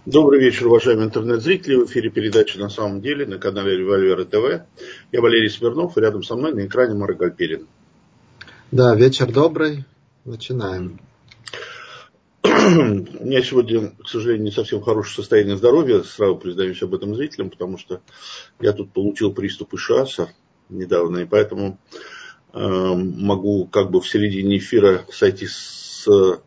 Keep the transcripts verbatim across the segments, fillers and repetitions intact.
Добрый вечер, уважаемые интернет-зрители. В эфире передача «На самом деле» на канале Револьвера ТВ. Я Валерий Смирнов, и рядом со мной на экране Марк Гальперин. Да, вечер добрый. Начинаем. У меня сегодня, к сожалению, не совсем хорошее состояние здоровья. Сразу признаюсь об этом зрителям, потому что я тут получил приступ ишиаса недавно, и поэтому э, могу как бы в середине эфира сойти с...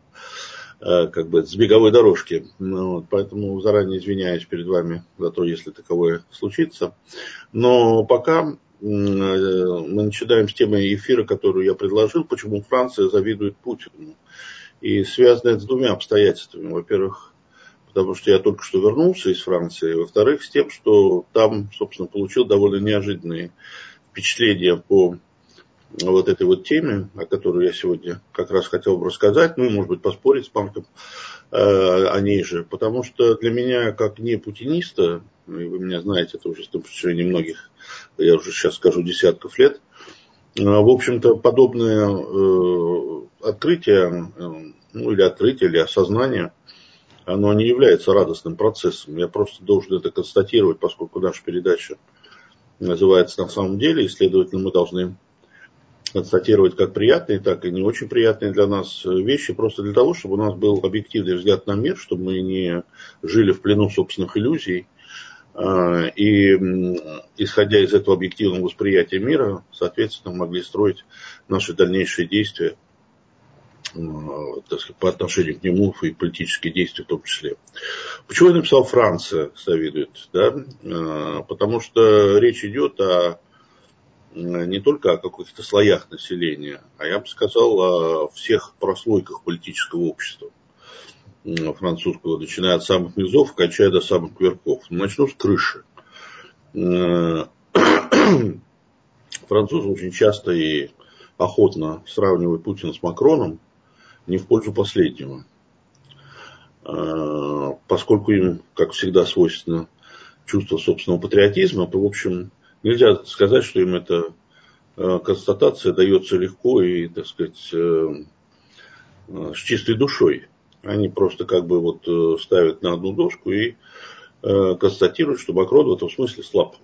как бы с беговой дорожки. Ну, вот, поэтому заранее извиняюсь перед вами за то, если таковое случится. Но пока мы начинаем с темы эфира, которую я предложил, почему Франция завидует Путину. И связано это с двумя обстоятельствами. Во-первых, потому что я только что вернулся из Франции. Во-вторых, с тем, что там, собственно, получил довольно неожиданные впечатления по вот этой вот теме, о которой я сегодня как раз хотел бы рассказать, ну и, может быть, поспорить с Марком э, о ней же, потому что для меня, как не путиниста, и вы меня знаете, это уже на протяжении многих, я уже сейчас скажу, десятков лет, э, в общем-то, подобное э, открытие, э, ну или открытие, или осознание, оно не является радостным процессом. Я просто должен это констатировать, поскольку наша передача называется «На самом деле», и, следовательно, мы должны констатировать как приятные, так и не очень приятные для нас вещи, просто для того, чтобы у нас был объективный взгляд на мир, чтобы мы не жили в плену собственных иллюзий. И, исходя из этого объективного восприятия мира, соответственно, могли строить наши дальнейшие действия, так сказать, по отношению к нему и политические действия в том числе. Почему я написал «Франция завидует»? Да? Потому что речь идет о не только о каких-то слоях населения, а я бы сказал о всех прослойках политического общества французского, начиная от самых низов, кончая до самых верхов. Начну с крыши. Французы очень часто и охотно сравнивают Путина с Макроном, не в пользу последнего, поскольку им, как всегда, свойственно чувство собственного патриотизма, то, в общем, нельзя сказать, что им эта констатация дается легко и, так сказать, с чистой душой. Они просто как бы вот ставят на одну доску и констатируют, что Макрон в этом смысле слаб.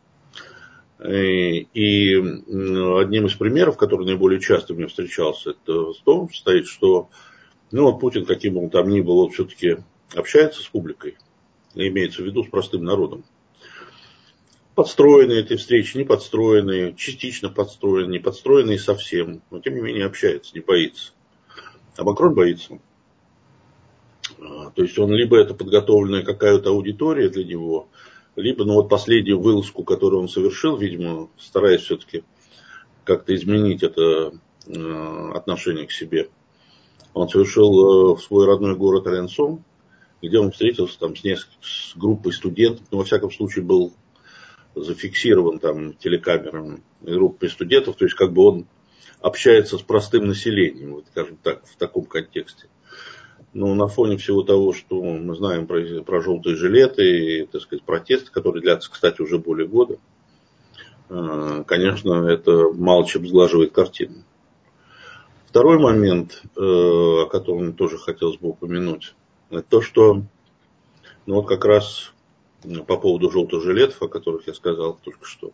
И одним из примеров, который наиболее часто мне встречался, это в том состоит, что ну, вот Путин, каким он там ни был, он все-таки общается с публикой, имеется в виду с простым народом. Подстроенные эти встречи, не подстроенные, частично подстроенные, не подстроенные совсем. Но тем не менее общается, не боится. А Макрон боится. То есть он либо это подготовленная какая-то аудитория для него, либо ну вот последнюю вылазку, которую он совершил, видимо, стараясь все-таки как-то изменить это отношение к себе. Он совершил в свой родной город Аленсон, где он встретился там с, несколькими, с группой студентов, но во всяком случае был зафиксирован там телекамерами группой студентов, то есть как бы он общается с простым населением, вот, скажем так, в таком контексте. Но на фоне всего того, что мы знаем про, про желтые жилеты и, так сказать, протесты, которые длятся, кстати, уже более года, конечно, это мало чем сглаживает картину. Второй момент, о котором тоже хотелось бы упомянуть, это то, что ну вот как раз по поводу желтых жилетов, о которых я сказал только что,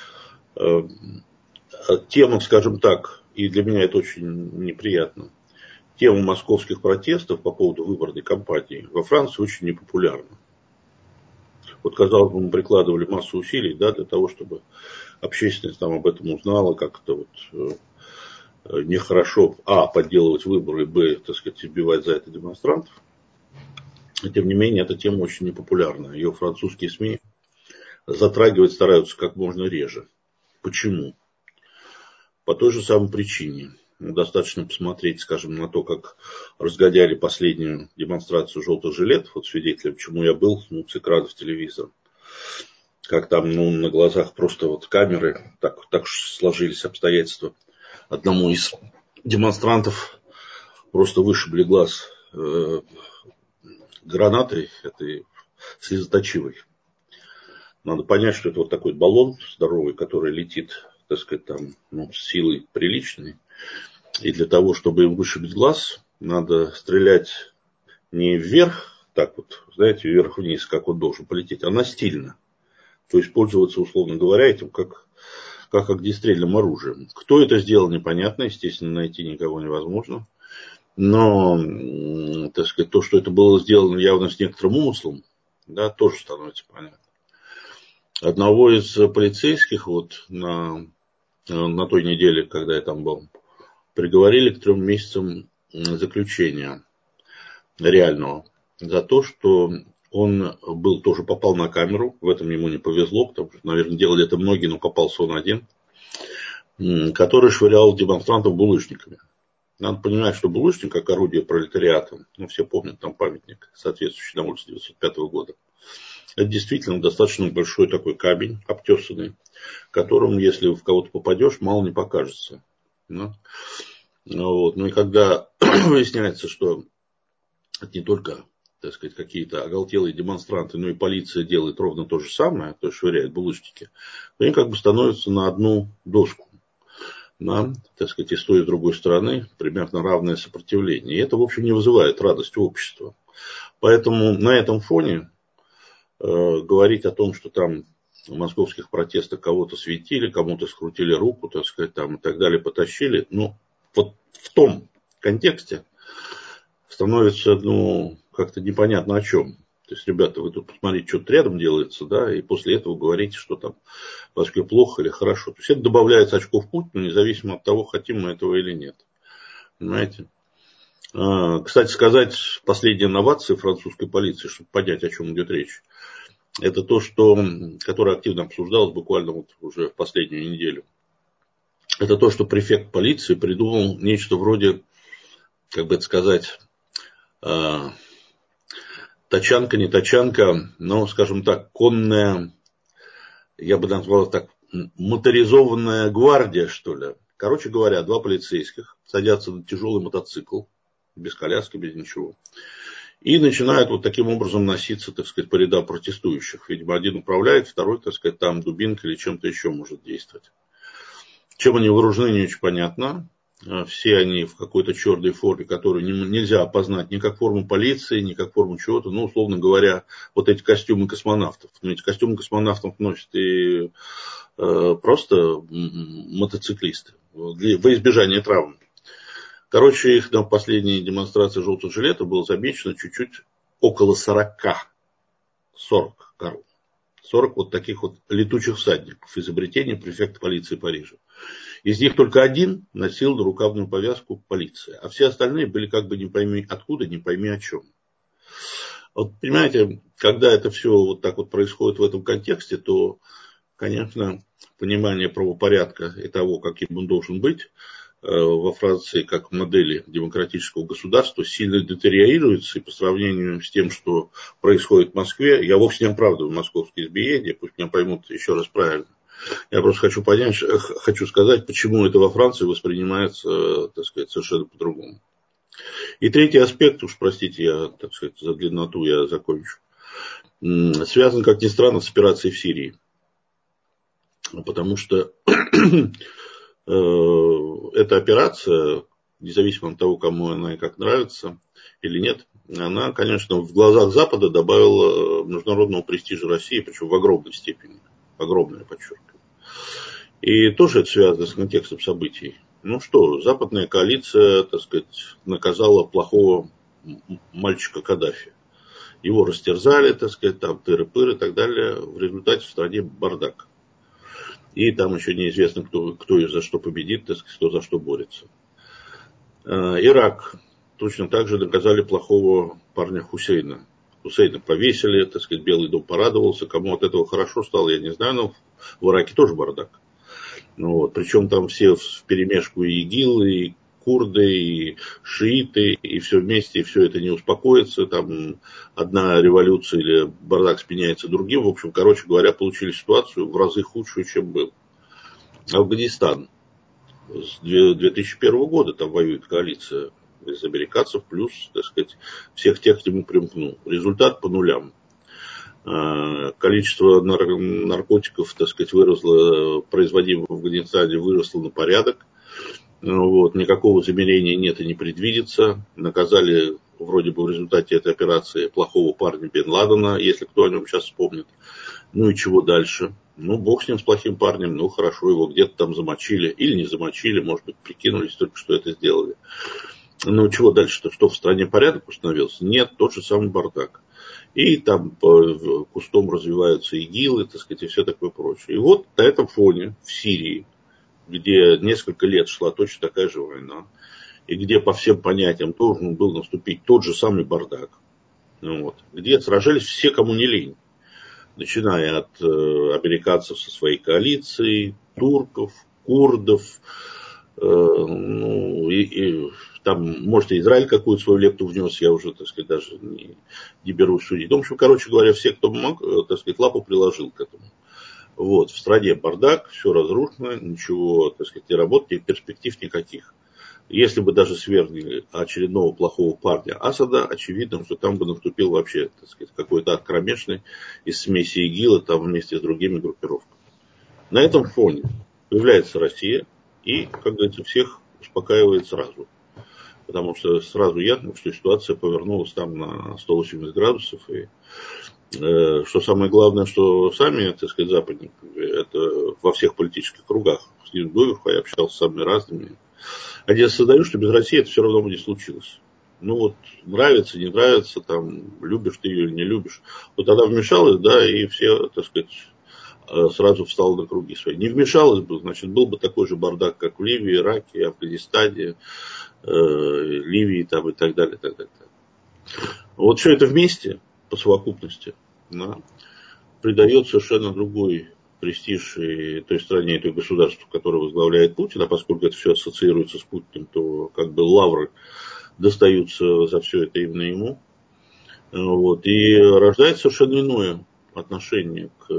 тема, скажем так, и для меня это очень неприятно, тема московских протестов по поводу выборной кампании во Франции очень непопулярна. Вот, казалось бы, мы прикладывали массу усилий, да, для того, чтобы общественность там об этом узнала, как это вот э, нехорошо, а, подделывать выборы, б, так сказать, избивать за это демонстрантов. И, тем не менее, эта тема очень непопулярна. Ее французские СМИ затрагивать стараются как можно реже. Почему? По той же самой причине. Достаточно посмотреть, скажем, на то, как разгоняли последнюю демонстрацию желтых жилетов, вот свидетелем, чему я был, ну, с экранов телевизора. Как там, ну, на глазах просто вот камеры, так, так сложились обстоятельства. Одному из демонстрантов просто вышибли глаз э, гранатой этой слезоточивой. Надо понять, что это вот такой баллон здоровый, который летит, так сказать, там, ну, с силой приличной. И для того, чтобы им вышибить глаз, надо стрелять не вверх, так вот, знаете, вверх-вниз, как он должен полететь, а настильно. То есть пользоваться, условно говоря, этим как, как огнестрельным оружием. Кто это сделал, непонятно, естественно, найти никого невозможно. Но, так сказать, то, что это было сделано явно с некоторым умыслом, да, тоже становится понятно. Одного из полицейских вот на, на той неделе, когда я там был, приговорили к трем месяцам заключения реального за то, что он был тоже попал на камеру, в этом ему не повезло, потому что, наверное, делали это многие, но попался он один, который швырял демонстрантов булыжниками. Надо понимать, что булыжник, как орудие пролетариата, ну, все помнят там памятник, соответствующий на улице девятьсот пятого года, это действительно достаточно большой такой камень, обтесанный, которым, если в кого-то попадешь, мало не покажется. Ну, вот. Ну и когда выясняется, что это не только, так сказать, какие-то оголтелые демонстранты, но и полиция делает ровно то же самое, то есть швыряет булыжники, то они как бы становятся на одну доску. На, так сказать, и с той, и с другой стороны примерно равное сопротивление. И это, в общем, не вызывает радости общества. Поэтому на этом фоне э, говорить о том, что там в московских протестах кого-то светили, кому-то скрутили руку, так сказать, там и так далее, потащили, ну, вот в том контексте становится, ну, как-то непонятно о чем. То есть, ребята, вы тут посмотрите, что тут рядом делается, да, и после этого говорите, что там в Москве плохо или хорошо. То есть, это добавляет очков Путину, независимо от того, хотим мы этого или нет. Понимаете? А, кстати сказать, последняя инновация французской полиции, чтобы понять, о чем идет речь, это то, что, которое активно обсуждалось буквально вот уже в последнюю неделю. Это то, что префект полиции придумал нечто вроде, как бы это сказать, тачанка, не тачанка, но, скажем так, конная, я бы назвал так, моторизованная гвардия, что ли. Короче говоря, два полицейских садятся на тяжелый мотоцикл, без коляски, без ничего, и начинают вот таким образом носиться, так сказать, по рядам протестующих. Видимо, один управляет, второй, так сказать, там дубинкой или чем-то еще может действовать. Чем они вооружены, не очень понятно. Все они в какой-то черной форме, которую нельзя опознать ни как форму полиции, ни как форму чего-то. Ну, условно говоря, вот эти костюмы космонавтов. Но эти костюмы космонавтов носят и э, просто мотоциклисты во избежание травм. Короче, их на последней демонстрации желтых жилетов было замечено чуть-чуть около сорока. сорок коров. сорок вот таких вот летучих всадников. Изобретение префекта полиции Парижа. Из них только один носил нарукавную повязку полиции. А все остальные были как бы не пойми откуда, не пойми о чем. Вот понимаете, когда это все вот так вот происходит в этом контексте, то, конечно, понимание правопорядка и того, каким он должен быть, во Франции как модели демократического государства сильно детериорируется, и по сравнению с тем, что происходит в Москве, я вовсе не оправдываю московские избиения, пусть меня поймут еще раз правильно. Я просто хочу понять, хочу сказать, почему это во Франции воспринимается, так сказать, совершенно по-другому. И третий аспект, уж простите, я, так сказать, за длинноту я закончу, связан, как ни странно, с операцией в Сирии. Потому что эта операция, независимо от того, кому она и как нравится или нет, она, конечно, в глазах Запада добавила международного престижа России, причем в огромной степени. Огромное, подчеркиваю. И тоже это связано с контекстом событий. Ну что, западная коалиция, так сказать, наказала плохого мальчика Каддафи. Его растерзали, так сказать, там тыры-пыры и так далее. В результате в стране бардак. И там еще неизвестно, кто, кто и за что победит, так сказать, кто за что борется. Ирак. Точно так же наказали плохого парня Хусейна. Хусейна повесили, так сказать, Белый дом порадовался. Кому от этого хорошо стало, я не знаю, но в Ираке тоже бардак. Ну, вот. Причем там все вперемешку и игилы, и курды, и шииты, и все вместе, и все это не успокоится. Там одна революция или бардак сменяется другим. В общем, короче говоря, получили ситуацию в разы худшую, чем был. Афганистан. С две тысячи первого года там воюет коалиция из американцев, плюс, так сказать, всех тех, кто ему примкнул. Результат по нулям. Количество наркотиков, так сказать, выросло, производимых в Афганистане, выросло на порядок. Вот, никакого замерения нет и не предвидится. Наказали вроде бы в результате этой операции плохого парня Бен Ладена, если кто о нем сейчас вспомнит. Ну и чего дальше? Ну, бог с ним, с плохим парнем, ну хорошо, его где-то там замочили или не замочили, может быть, прикинулись только, что это сделали. Ну, чего дальше-то? Что, в стране порядок установился? Нет, тот же самый бардак. И там по кустом развиваются игилы, так сказать, и все такое прочее. И вот на этом фоне в Сирии, где несколько лет шла точно такая же война, и где по всем понятиям должен был наступить тот же самый бардак, вот, где сражались все, кому не лень, начиная от э, американцев со своей коалицией, турков, курдов, э, ну, и, и там, может, и Израиль какую-то свою лепту внес, я уже, так сказать, даже не, не берусь судить. Ну, в общем, короче говоря, все, кто мог, так сказать, лапу приложил к этому. Вот, в стране бардак, все разрушено, ничего, так сказать, не работает, перспектив никаких. Если бы даже свергли очередного плохого парня Асада, очевидно, что там бы наступил вообще, так сказать, какой-то ад кромешный из смеси ИГИЛа там вместе с другими группировками. На этом фоне появляется Россия и, как говорится, всех успокаивает сразу. Потому что сразу ясно, что ситуация повернулась там на сто восемьдесят градусов. И э, что самое главное, что сами, так сказать, западники, это во всех политических кругах, с ними доверху, я общался с самыми разными, они осознают, что без России это все равно бы не случилось. Ну вот, нравится, не нравится, там, любишь ты ее или не любишь. Вот тогда вмешалась, да, и все, так сказать, сразу встало на круги свои. Не вмешалась бы, значит, был бы такой же бардак, как в Ливии, Ираке, Афганистане, э, Ливии там, и так далее, и так далее. Вот все это вместе, по совокупности, да, придает совершенно другой престиж и той стране, и той государству, которое возглавляет Путин, а поскольку это все ассоциируется с Путиным, то как бы лавры достаются за все это именно ему. Вот, и рождается совершенно иное отношение к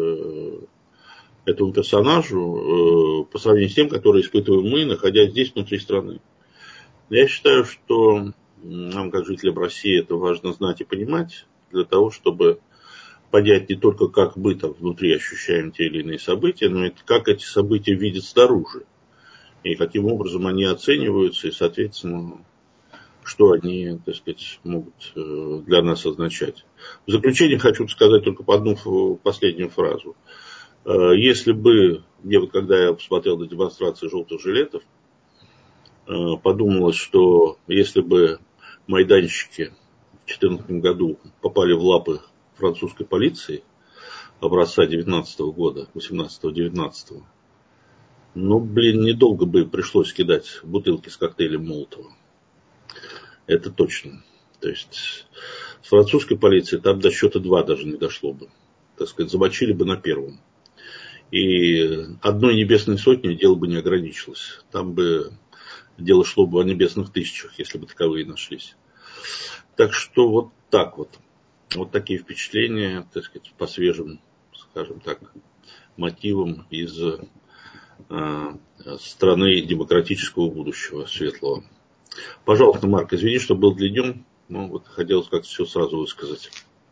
этому персонажу по сравнению с тем, которое испытываем мы, находясь здесь, внутри страны. Я считаю, что нам, как жителям России, это важно знать и понимать, для того, чтобы понять не только, как мы там внутри ощущаем те или иные события, но и как эти события видят снаружи. И каким образом они оцениваются, и, соответственно, что они, так сказать, могут для нас означать. В заключение хочу сказать только одну последнюю фразу. Если бы, мне вот когда я посмотрел на демонстрации желтых жилетов, подумалось, что если бы майданщики в две тысячи четырнадцатом году попали в лапы французской полиции образца девятнадцатого года, восемнадцатого-девятнадцатого, ну, блин, недолго бы пришлось кидать бутылки с коктейлем Молотова. Это точно. То есть с французской полицией там до счета два даже не дошло бы. Так сказать, замочили бы на первом. И одной небесной сотни дело бы не ограничилось. Там бы дело шло бы о небесных тысячах, если бы таковые нашлись. Так что вот так вот. Вот такие впечатления, так сказать, по свежим, скажем так, мотивам из э, страны демократического будущего, светлого. Пожалуйста, Марк, извини, что был длиннее, но вот хотелось как-то все сразу высказать.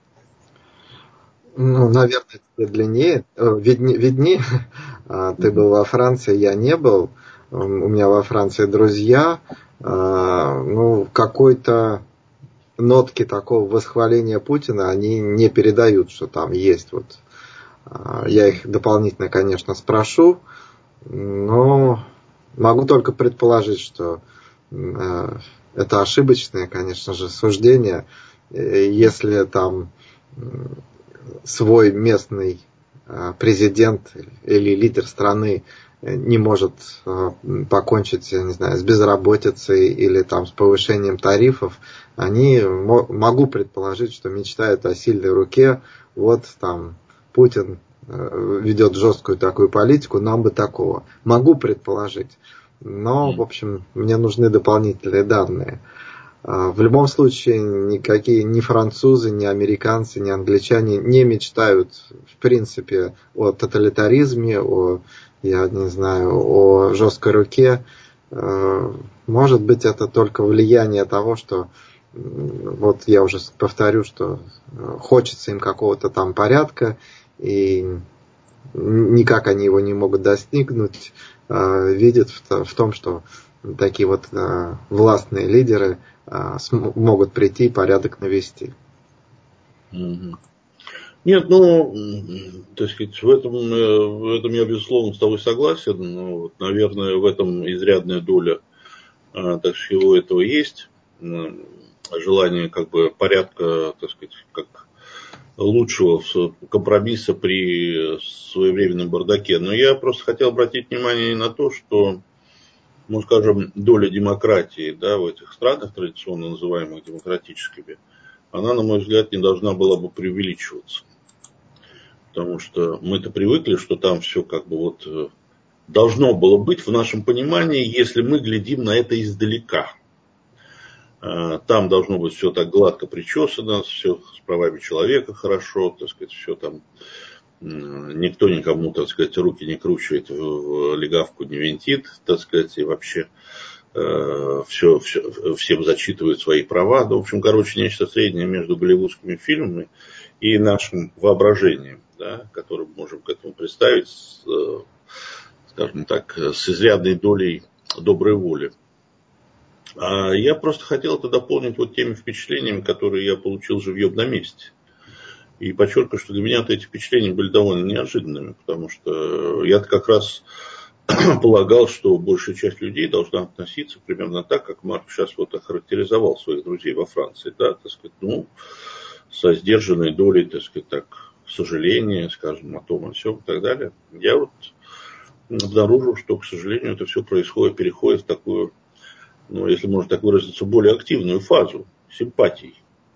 Ну, наверное, тебе длиннее, виднее, виднее. Ты был во Франции, я не был. У меня во Франции друзья. Ну, какой-то нотки такого восхваления Путина они не передают, что там есть. Вот. Я их дополнительно, конечно, спрошу, но могу только предположить, что это ошибочное, конечно же, суждение. Если там свой местный президент или лидер страны не может покончить, я не знаю, с безработицей или там с повышением тарифов, они, могу предположить, что мечтают о сильной руке. Вот там Путин ведет жесткую такую политику, нам бы такого. Могу предположить. Но, в общем, мне нужны дополнительные данные. В любом случае, никакие ни французы, ни американцы, ни англичане не мечтают, в принципе, о тоталитаризме, о, я не знаю, о жесткой руке. Может быть, это только влияние того, что, вот я уже повторю, что хочется им какого-то там порядка, и никак они его не могут достигнуть, видят в том, что такие вот властные лидеры могут прийти и порядок навести. Нет, ну, так сказать, в этом, в этом я, безусловно, с тобой согласен. Но, вот, наверное, в этом изрядная доля так всего этого есть. Желание как бы порядка, так сказать, как лучшего компромисса при своевременном бардаке. Но я просто хотел обратить внимание на то, что, ну, скажем, доля демократии, да, в этих странах, традиционно называемых демократическими, она, на мой взгляд, не должна была бы преувеличиваться. Потому что мы-то привыкли, что там все как бы вот должно было быть в нашем понимании, если мы глядим на это издалека. Там должно быть все так гладко причесано, все с правами человека хорошо, так сказать, все там, никто никому, так сказать, руки не кручивает, в легавку не винтит, так сказать, и вообще все, все, всем зачитывают свои права. Ну, в общем, короче, нечто среднее между голливудскими фильмами и нашим воображением, да, которое мы можем к этому представить, с, скажем так, с изрядной долей доброй воли. А я просто хотел это дополнить вот теми впечатлениями, которые я получил живьем на месте. И подчеркиваю, что для меня эти впечатления были довольно неожиданными, потому что я как раз полагал, что большая часть людей должна относиться примерно так, как Марк сейчас вот охарактеризовал своих друзей во Франции, да, так сказать, ну, со сдержанной долей, так сказать, так, сожаления, скажем, о том, о сём и так далее. Я вот обнаружил, что, к сожалению, это все происходит, переходит в такую, ну, если можно так выразиться, более активную фазу симпатий.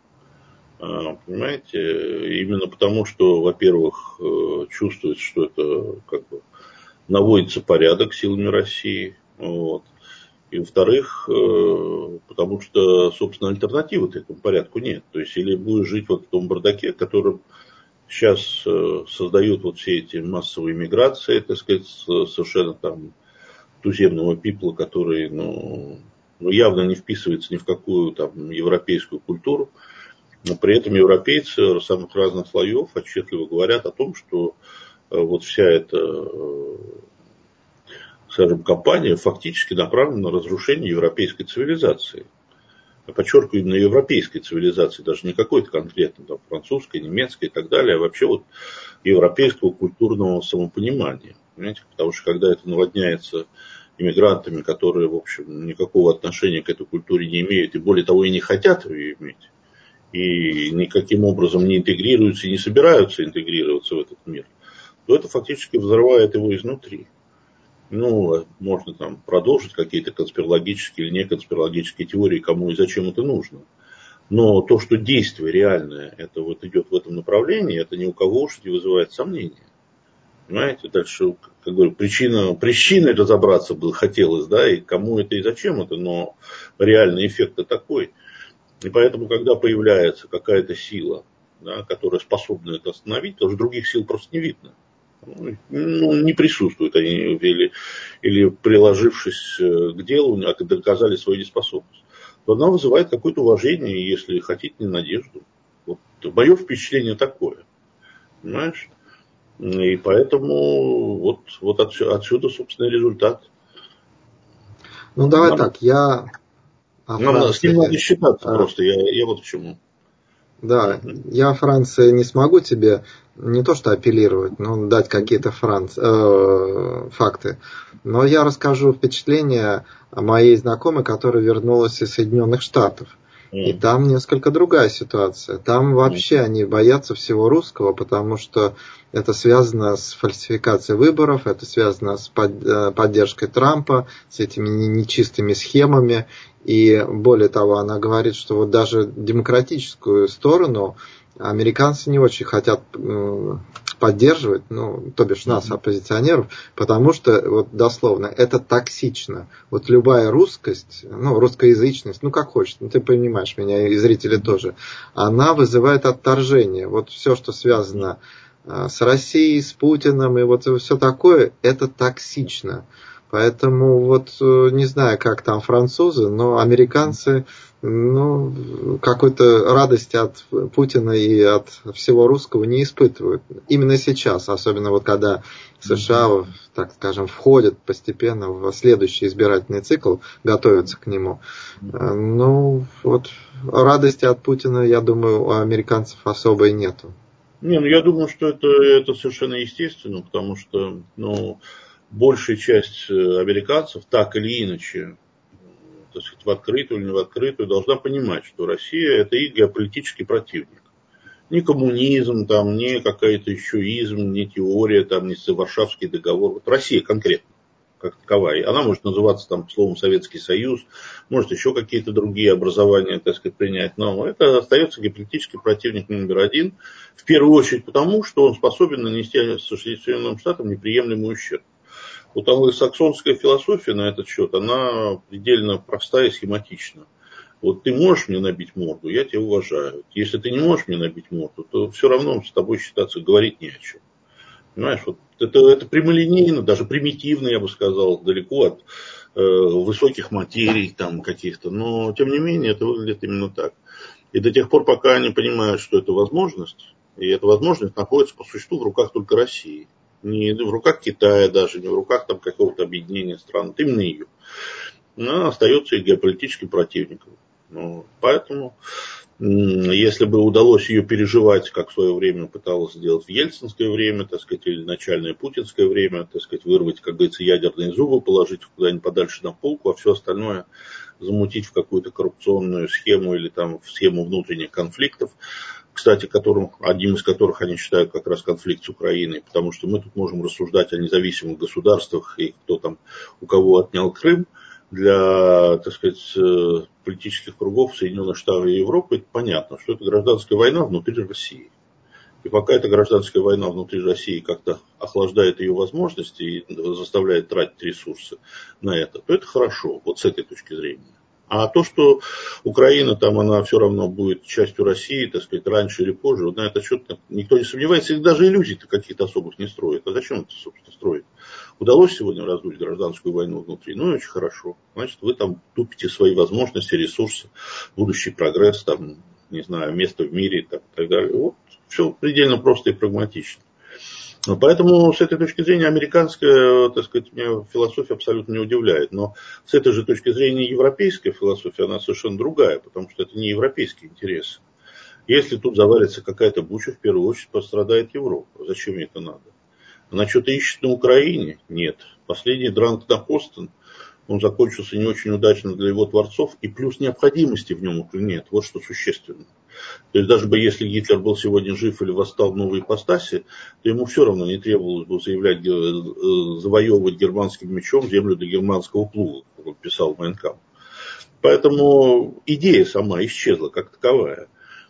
Понимаете, именно потому, что, во-первых, чувствуется, что это как бы наводится порядок силами России. Вот. И, во-вторых, потому что, собственно, альтернативы этому порядку нет. То есть, или будешь жить вот в том бардаке, которым сейчас создают вот все эти массовые миграции, так сказать, совершенно там туземного пипла, который, ну, ну, явно не вписывается ни в какую там европейскую культуру. Но при этом европейцы самых разных слоев отчетливо говорят о том, что вот вся эта, скажем, кампания фактически направлена на разрушение европейской цивилизации. Я подчеркиваю, именно европейской цивилизации, даже не какой-то конкретно там, французской, немецкой и так далее, а вообще вот европейского культурного самопонимания. Понимаете? Потому что когда это наводняется иммигрантами, которые, в общем, никакого отношения к этой культуре не имеют, и более того, и не хотят ее иметь, и никаким образом не интегрируются и не собираются интегрироваться в этот мир, то это фактически взрывает его изнутри. Ну, можно там продолжить какие-то конспирологические или неконспирологические теории, кому и зачем это нужно. Но то, что действие реальное, это вот идет в этом направлении, это ни у кого уж не вызывает сомнения. Понимаете, дальше, как говорю, причина, причиной разобраться бы хотелось, да, и кому это и зачем это, но реальный эффект такой. И поэтому, когда появляется какая-то сила, да, которая способна это остановить, потому что других сил просто не видно. Ну, не присутствуют они, или, или приложившись к делу, доказали свою неспособность. То она вызывает какое-то уважение, если хотите, не надежду. Вот, мое впечатление такое. Понимаешь? И поэтому вот, вот отсюда, отсюда, собственно, результат. Ну, давай нам, так, я... Нам Франции, с ним надо считаться а... просто, я, я вот к чему. Да, я о Франции не смогу тебе не то что апеллировать, но дать какие-то франц... э, факты. Но я расскажу впечатление моей знакомой, которая вернулась из Соединенных Штатов. И там несколько другая ситуация. Там вообще они боятся всего русского, потому что это связано с фальсификацией выборов, это связано с поддержкой Трампа, с этими нечистыми схемами. И более того, она говорит, что вот даже демократическую сторону американцы не очень хотят поддерживать, ну, то бишь нас, оппозиционеров, потому что, вот дословно, это токсично. Вот любая русскость, ну, русскоязычность, ну, как хочешь, ну, ты понимаешь меня, и зрители тоже, она вызывает отторжение. Вот все, что связано с Россией, с Путиным, и вот все такое, это токсично. Поэтому вот не знаю, как там французы, но американцы, ну, какой-то радости от Путина и от всего русского не испытывают. Именно сейчас, особенно вот когда США, так скажем, входят постепенно в следующий избирательный цикл, готовятся к нему. Ну, вот радости от Путина, я думаю, у американцев особой нету. Не, ну я думаю, что это, это совершенно естественно, потому что, ну, большая часть американцев, так или иначе, так сказать, в открытую или не в открытую, должна понимать, что Россия – это их геополитический противник. Не коммунизм, там, не какая-то еще изм, не теория, там, не Варшавский договор. Вот Россия конкретно, как таковая. Она может называться там словом Советский Союз, может еще какие-то другие образования, так сказать, принять. Но это остается геополитический противник номер один. В первую очередь потому, что он способен нанести Соединенным Штатам неприемлемый ущерб. Вот англосаксонская философия на этот счет, она предельно простая и схематична. Вот ты можешь мне набить морду, я тебя уважаю. Если ты не можешь мне набить морду, то все равно с тобой считаться говорить не о чем. Понимаешь, вот это, это прямолинейно, даже примитивно, я бы сказал, далеко от э, высоких материй там каких-то. Но, тем не менее, это выглядит именно так. И до тех пор, пока они понимают, что это возможность, и эта возможность находится по существу в руках только России. Не в руках Китая даже, не в руках там какого-то объединения стран, это именно ее. Она остается и геополитическим противником. Ну, поэтому, если бы удалось ее переживать, как в свое время пыталась сделать в ельцинское время, так сказать, или начальное путинское время, так сказать, вырвать, как говорится, ядерные зубы, положить куда-нибудь подальше на полку, а все остальное замутить в какую-то коррупционную схему или там в схему внутренних конфликтов, кстати, которым, одним из которых они считают как раз конфликт с Украиной, потому что мы тут можем рассуждать о независимых государствах и кто там, у кого отнял Крым. Для, так сказать, политических кругов Соединенных Штатов и Европы это понятно, что это гражданская война внутри России. И пока эта гражданская война внутри России как-то охлаждает ее возможности и заставляет тратить ресурсы на это, то это хорошо, вот с этой точки зрения. А то, что Украина там, она все равно будет частью России, так сказать, раньше или позже, вот на этот счет никто не сомневается, и даже иллюзий-то каких-то особых не строит. А зачем это, собственно, строить? Удалось сегодня раздуть гражданскую войну внутри, ну и очень хорошо. Значит, вы там тупите свои возможности, ресурсы, будущий прогресс, там, не знаю, место в мире там, и так далее. Вот, все предельно просто и прагматично. Поэтому с этой точки зрения американская, так сказать, меня философия абсолютно не удивляет. Но с этой же точки зрения европейская философия, она совершенно другая, потому что это не европейские интересы. Если тут завалится какая-то буча, в первую очередь пострадает Европа. Зачем ей это надо? Она что-то ищет на Украине? Нет. Последний дранг на Хостон, он закончился не очень удачно для его творцов, и плюс необходимости в нем нет. Вот что существенно. То есть даже бы если Гитлер был сегодня жив или восстал в новой ипостаси, то ему все равно не требовалось бы заявлять, завоевывать германским мечом землю до германского плуга, как он писал в Майн кампф. Поэтому идея сама исчезла как таковая.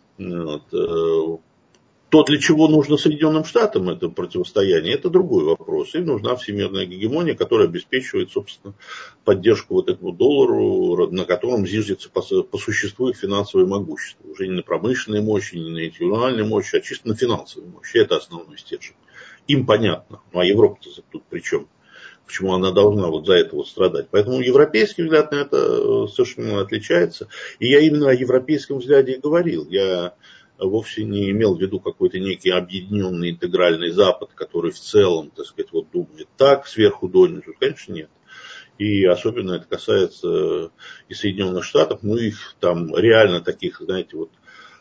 Вот. То, для чего нужно Соединенным Штатам это противостояние, это другой вопрос. Им нужна всемирная гегемония, которая обеспечивает, собственно, поддержку вот этому доллару, на котором зиждется по, по существу их финансовое могущество. Уже не на промышленной мощи, не на интеллектуальной мощи, а чисто на финансовой мощи. Это основной стержень. Им понятно. Ну а Европа-то тут при чем? Почему она должна вот за это вот страдать? Поэтому европейский взгляд на это совершенно отличается. И я именно о европейском взгляде и говорил. Я вовсе не имел в виду какой-то некий объединенный интегральный Запад, который в целом, так сказать, вот думает так, сверху донизу. Конечно, нет. И особенно это касается и Соединенных Штатов, ну их там реально таких, знаете, вот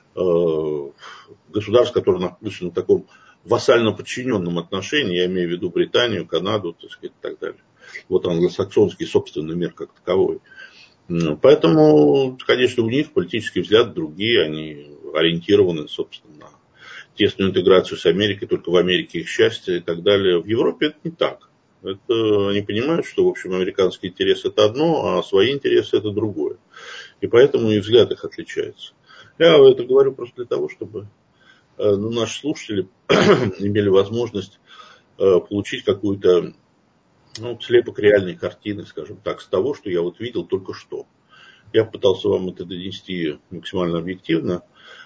э, государств, которые находятся на таком вассально подчиненном отношении, я имею в виду Британию, Канаду, так сказать, и так далее. Вот англосаксонский собственный мир как таковой. Поэтому, конечно, у них политические взгляды другие, они ориентированы, собственно, на тесную интеграцию с Америкой, только в Америке их счастье и так далее. В Европе это не так. Это, они понимают, что, в общем, американский интерес это одно, а свои интересы это другое. И поэтому и взгляд их отличается. Я это говорю просто для того, чтобы ну, наши слушатели имели возможность получить какую-то ну, слепок реальной картины, скажем так, с того, что я вот видел только что. Я пытался вам это донести максимально объективно,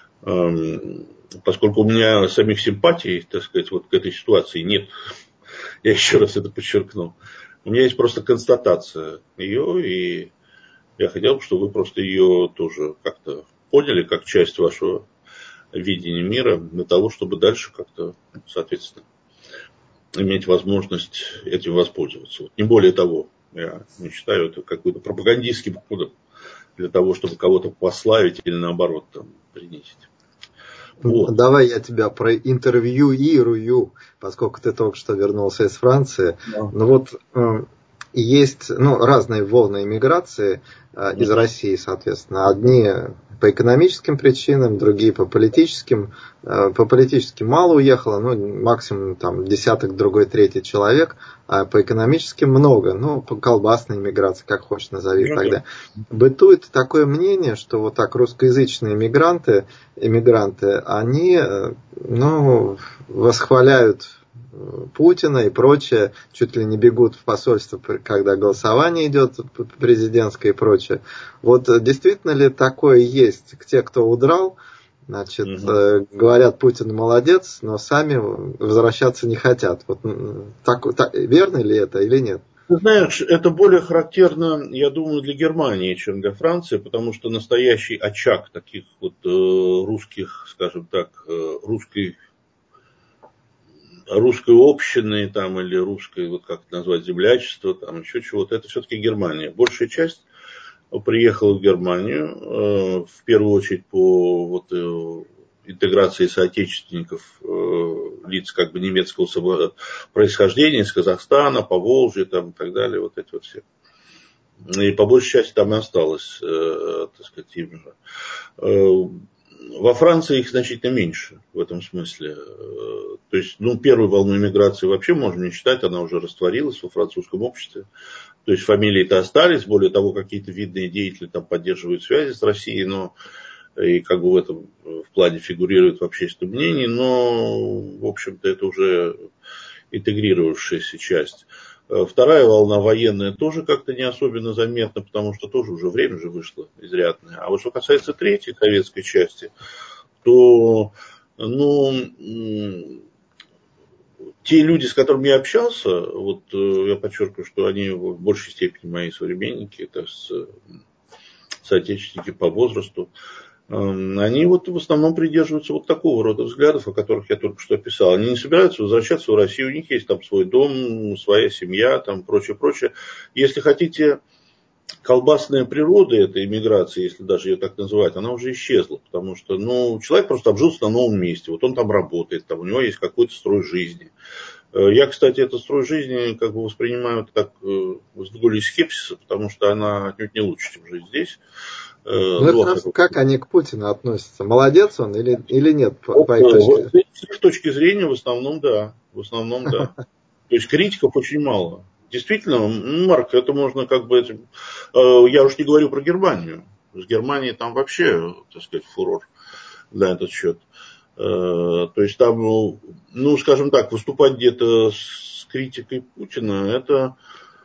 поскольку у меня самих симпатий, так сказать, вот к этой ситуации нет. Я еще раз это подчеркну. У меня есть просто констатация ее, и я хотел бы, чтобы вы просто ее тоже как-то поняли, как часть вашего видения мира, для того, чтобы дальше как-то, соответственно, иметь возможность этим воспользоваться. Вот, не более того, я не считаю это какой-то пропагандистским ходом для того, чтобы кого-то пославить или наоборот там, принизить. Вот. Давай я тебя проинтервьюирую, поскольку ты только что вернулся из Франции. Да. Ну вот есть ну, разные волны иммиграции э, из Угу. России, соответственно. Одни по экономическим причинам, другие по политическим. Э, по политическим мало уехало, ну, максимум там десяток, другой, третий человек. А по экономическим много. Ну, по колбасной иммиграции, как хочешь назови Ну, тогда. да. Бытует такое мнение, что вот так русскоязычные иммигранты, иммигранты, они ну, восхваляют Путина и прочее, чуть ли не бегут в посольство, когда голосование идет президентское и прочее. Вот действительно ли такое есть? Те, кто удрал, значит, угу. говорят, Путин молодец, но сами возвращаться не хотят. Вот так, так, верно ли это или нет? Ты знаешь, это более характерно, я думаю, для Германии, чем для Франции, потому что настоящий очаг таких вот э, русских, скажем так, э, русской русской общины там, или русской, вот как это назвать, землячество, там еще чего-то, это все-таки Германия. Большая часть приехала в Германию, э, в первую очередь по вот, э, интеграции соотечественников, э, лиц как бы немецкого происхождения, из Казахстана, Поволжья там, и так далее, вот эти вот все. И по большей части там и осталось, э, так сказать, им же. Э, Во Франции их значительно меньше в этом смысле. То есть, ну, первую волну иммиграции вообще можно не считать, она уже растворилась во французском обществе. То есть, фамилии-то остались, более того, какие-то видные деятели там поддерживают связи с Россией, но и как бы в этом в плане фигурируют в общественном мнении, но, в общем-то, это уже интегрировавшаяся часть. Вторая волна военная тоже как-то не особенно заметна, потому что тоже уже время же вышло изрядное. А вот что касается третьей советской части, то ну, те люди, с которыми я общался, вот я подчеркиваю, что они в большей степени мои современники, это соотечественники по возрасту, они вот в основном придерживаются вот такого рода взглядов, о которых я только что описал. Они не собираются возвращаться в Россию, у них есть там свой дом, своя семья, там прочее, прочее. Если хотите, колбасная природа этой иммиграции, если даже ее так называть, она уже исчезла, потому что ну, человек просто обжился на новом месте, вот он там работает, там, у него есть какой-то строй жизни. Я, кстати, этот строй жизни как бы воспринимаю так с долей скепсиса, потому что она отнюдь не лучше, чем жить здесь. Ну, ну хорошо, как они к Путину относятся? Молодец он или, или нет, по, по их точке зрения? С их точки зрения, в основном, да. В основном, да. То есть критиков очень мало. Действительно, Марк, это можно как бы... Я уж не говорю про Германию. С Германией там вообще, так сказать, фурор на этот счет. То есть там, ну, скажем так, выступать где-то с критикой Путина, это,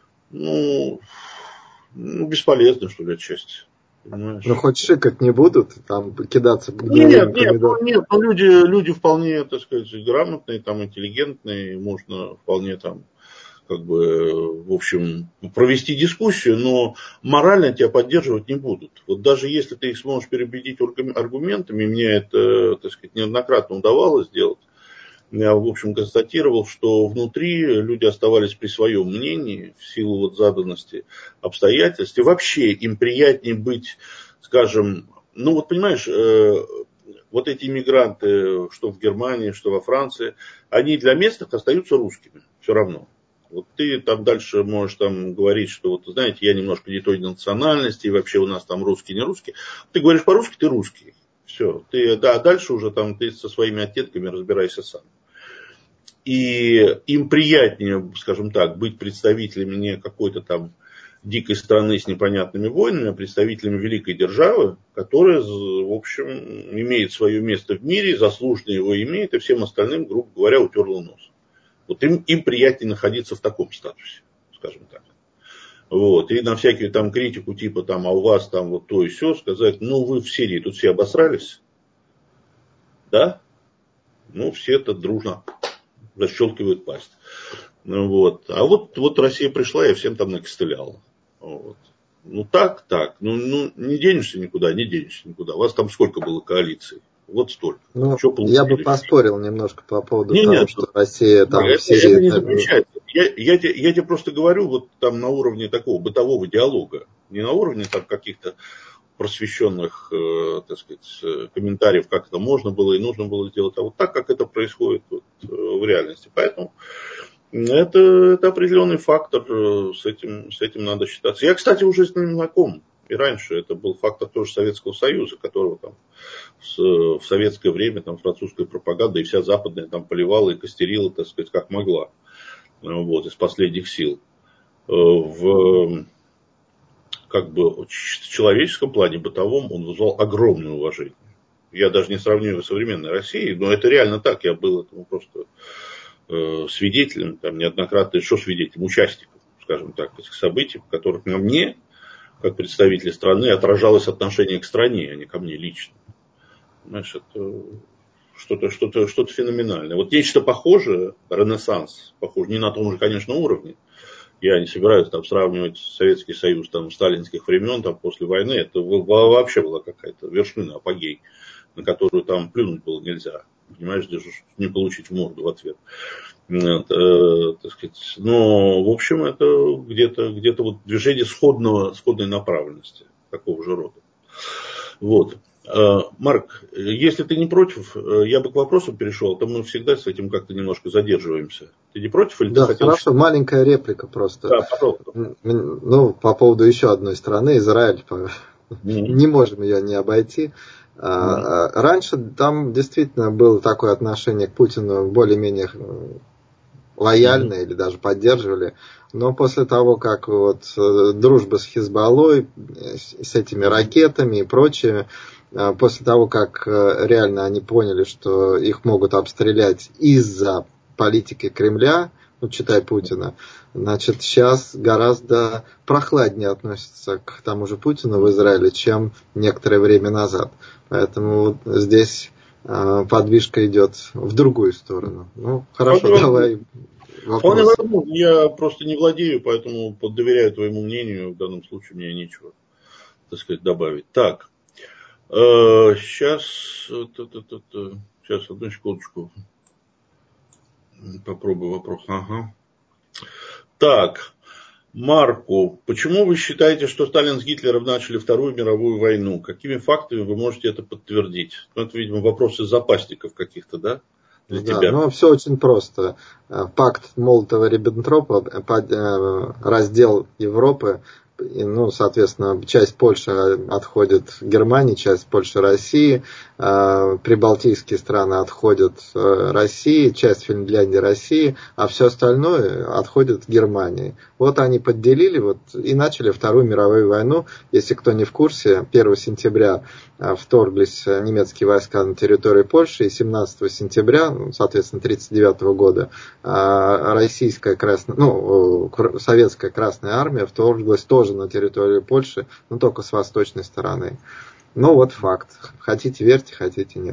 ну, бесполезно, что ли, отчасти. Понимаешь? Ну, хоть шикать не будут, там, кидаться Нет, нет, ну, нет, ну, люди, люди вполне, так сказать, грамотные, там, интеллигентные, можно вполне там, как бы, в общем, провести дискуссию, но морально тебя поддерживать не будут. Вот даже если ты их сможешь переубедить аргументами, мне это, так сказать, неоднократно удавалось сделать, я, в общем, констатировал, что внутри люди оставались при своем мнении в силу вот заданности обстоятельств. И вообще им приятнее быть, скажем, ну вот понимаешь, э, вот эти иммигранты, что в Германии, что во Франции, они для местных остаются русскими все равно. Вот ты там дальше можешь там говорить, что вот, знаете, я немножко не той национальности, и вообще у нас там русский, не русский. Ты говоришь по-русски, ты русский. Все. Ты, да, дальше уже там ты со своими оттенками разбирайся сам. И им приятнее, скажем так, быть представителями не какой-то там дикой страны с непонятными войнами, а представителями великой державы, которая, в общем, имеет свое место в мире, заслуженно его имеет, и всем остальным, грубо говоря, утерла нос. Вот им, им приятнее находиться в таком статусе, скажем так. Вот. И на всякую там критику типа там, а у вас там вот то и все, сказать, ну вы в Сирии тут все обосрались, да? Ну все это дружно защелкивают пасть. Ну, вот. А вот, вот Россия пришла и всем там накостыляла. Вот. Ну так, так. Ну, ну не денешься никуда, не денешься никуда. У вас там сколько было коалиций? Вот столько. Ну, Что я бы получили? поспорил немножко по поводу Не, того, нет, что Россия Марк, там в это, это Сирии... не запрещается. Я, я, те- я тебе просто говорю вот там на уровне такого бытового диалога. Не на уровне там каких-то просвещенных, э, так сказать, э, комментариев, как это можно было и нужно было сделать, а вот так, как это происходит вот, э, в реальности. Поэтому это, это определенный фактор, э, с этим, с этим надо считаться. Я, кстати, уже с ним знаком. И раньше это был фактор тоже Советского Союза, которого там с, в советское время там французская пропаганда и вся западная там поливала и костерила, так сказать, как могла. Вот, из последних сил. Э, В как бы в человеческом плане, бытовом, он вызвал огромное уважение. Я даже не сравниваю его с современной Россией, но это реально так. Я был этому просто э, свидетелем, там, неоднократно, что свидетелем, участником, скажем так, этих событий, в которых на мне, как представителя страны, отражалось отношение к стране, а не ко мне лично. Знаешь, это что-то, что-то, что-то феноменальное. Вот нечто похожее, ренессанс, похож, не на том же, конечно, уровне. Я не собираюсь там сравнивать Советский Союз там, сталинских времен, там, после войны. Это вообще была какая-то вершина, апогей, на которую там плюнуть было нельзя. Понимаешь, даже не получить в морду в ответ. Вот, э, так сказать. Но, в общем, это где-то, где-то вот движение сходного, сходной направленности, такого же рода. Вот. Марк, если ты не против, я бы к вопросу перешел, то мы всегда с этим как-то немножко задерживаемся. Ты не против или ты Да, хотел... хорошо, маленькая реплика просто. Да, пожалуйста. Ну, по поводу еще одной страны, Израиль. Mm-hmm. Не можем ее не обойти. Mm-hmm. Раньше там действительно было такое отношение к Путину более-менее лояльное, mm-hmm. или даже поддерживали. Но после того, как вот дружба с Хизбаллой, с этими ракетами и прочее, после того, как реально они поняли, что их могут обстрелять из-за политики Кремля, ну, читай Путина, значит, сейчас гораздо прохладнее относятся к тому же Путину в Израиле, чем некоторое время назад. Поэтому вот здесь подвижка идет в другую сторону. Ну, хорошо, Вполне давай вопрос. Вполне возможно. Я просто не владею, поэтому доверяю твоему мнению. В данном случае мне нечего, так сказать, добавить. Так, сейчас, сейчас, одну секундочку. Попробую вопрос. Ага. Так, Марку, почему вы считаете, что Сталин с Гитлером начали Вторую мировую войну? Какими фактами вы можете это подтвердить? Ну, это, видимо, вопросы запасников каких-то, да? Для да, тебя. ну все очень просто. Пакт Молотова-Риббентропа, раздел Европы, ну, соответственно, часть Польши отходит Германии, часть Польши России, прибалтийские страны отходят России, часть Финляндии России, а все остальное отходит Германии. Вот они подделили вот, и начали Вторую мировую войну. Если кто не в курсе, первого сентября вторглись немецкие войска на территорию Польши, и семнадцатого сентября, соответственно, тридцать девятого года, российская красная, ну, советская Красная Армия вторглась тоже на территорию Польши, но только с восточной стороны. Ну, вот факт. Хотите верьте, хотите нет.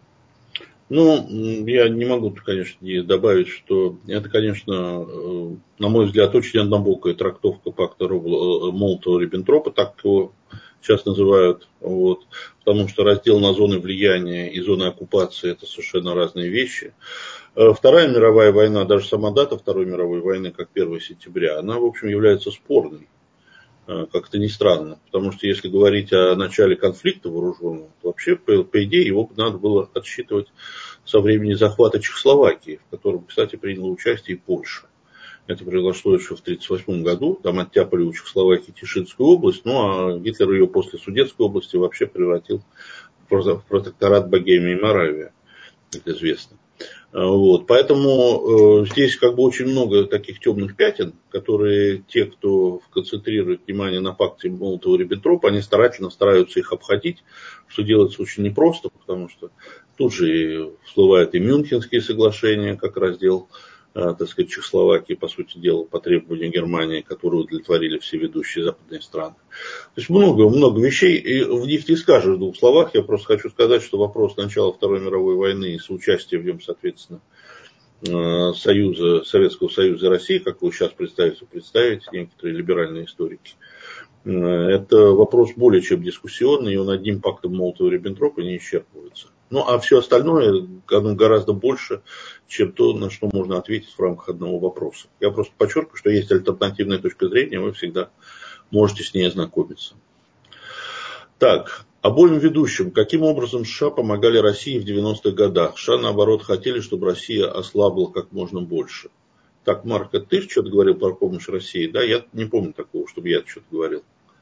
Ну, я не могу, конечно, не добавить, что это, конечно, на мой взгляд, очень однобокая трактовка пакта Молотова-Риббентропа, так его сейчас называют, вот, потому что раздел на зоны влияния и зоны оккупации – это совершенно разные вещи. Вторая мировая война, даже сама дата Второй мировой войны, как первого сентября, она, в общем, является спорной. Как-то не странно, потому что если говорить о начале конфликта вооруженного, то вообще, по, по идее, его надо было отсчитывать со времени захвата Чехословакии, в котором, кстати, приняла участие и Польша. Это произошло еще в тысяча девятьсот тридцать восьмом году, там оттяпали у Чехословакии Тишинскую область, ну а Гитлер ее после Судетской области вообще превратил в протекторат Богемии и Моравия, как известно. Вот, поэтому э, здесь как бы очень много таких темных пятен, которые те, кто концентрирует внимание на факте Молотова-Риббентропа, они старательно стараются их обходить, что делается очень непросто, потому что тут же и всплывают и Мюнхенские соглашения, как раздел, э, так сказать, Чехословакии, по сути дела, по требованию Германии, которые удовлетворили все ведущие западные страны. То есть много, много вещей, и в них не скажешь в двух словах. Я просто хочу сказать, что вопрос начала Второй мировой войны и соучастия в нем, соответственно, Союза, Советского Союза и России, как вы сейчас представите, представить некоторые либеральные историки. Это вопрос более чем дискуссионный, и он одним пактом Молотова-Риббентропа не исчерпывается. Ну, а все остальное, оно гораздо больше, чем то, на что можно ответить в рамках одного вопроса. Я просто подчеркиваю, что есть альтернативная точка зрения, вы всегда можете с ней ознакомиться. Так, обоим ведущим, каким образом США помогали России в девяностых годах? США, наоборот, хотели, чтобы Россия ослабла как можно больше. Так, Марк, это ты что-то говорил про помощь России? Да, я не помню такого, чтобы я что-то говорил.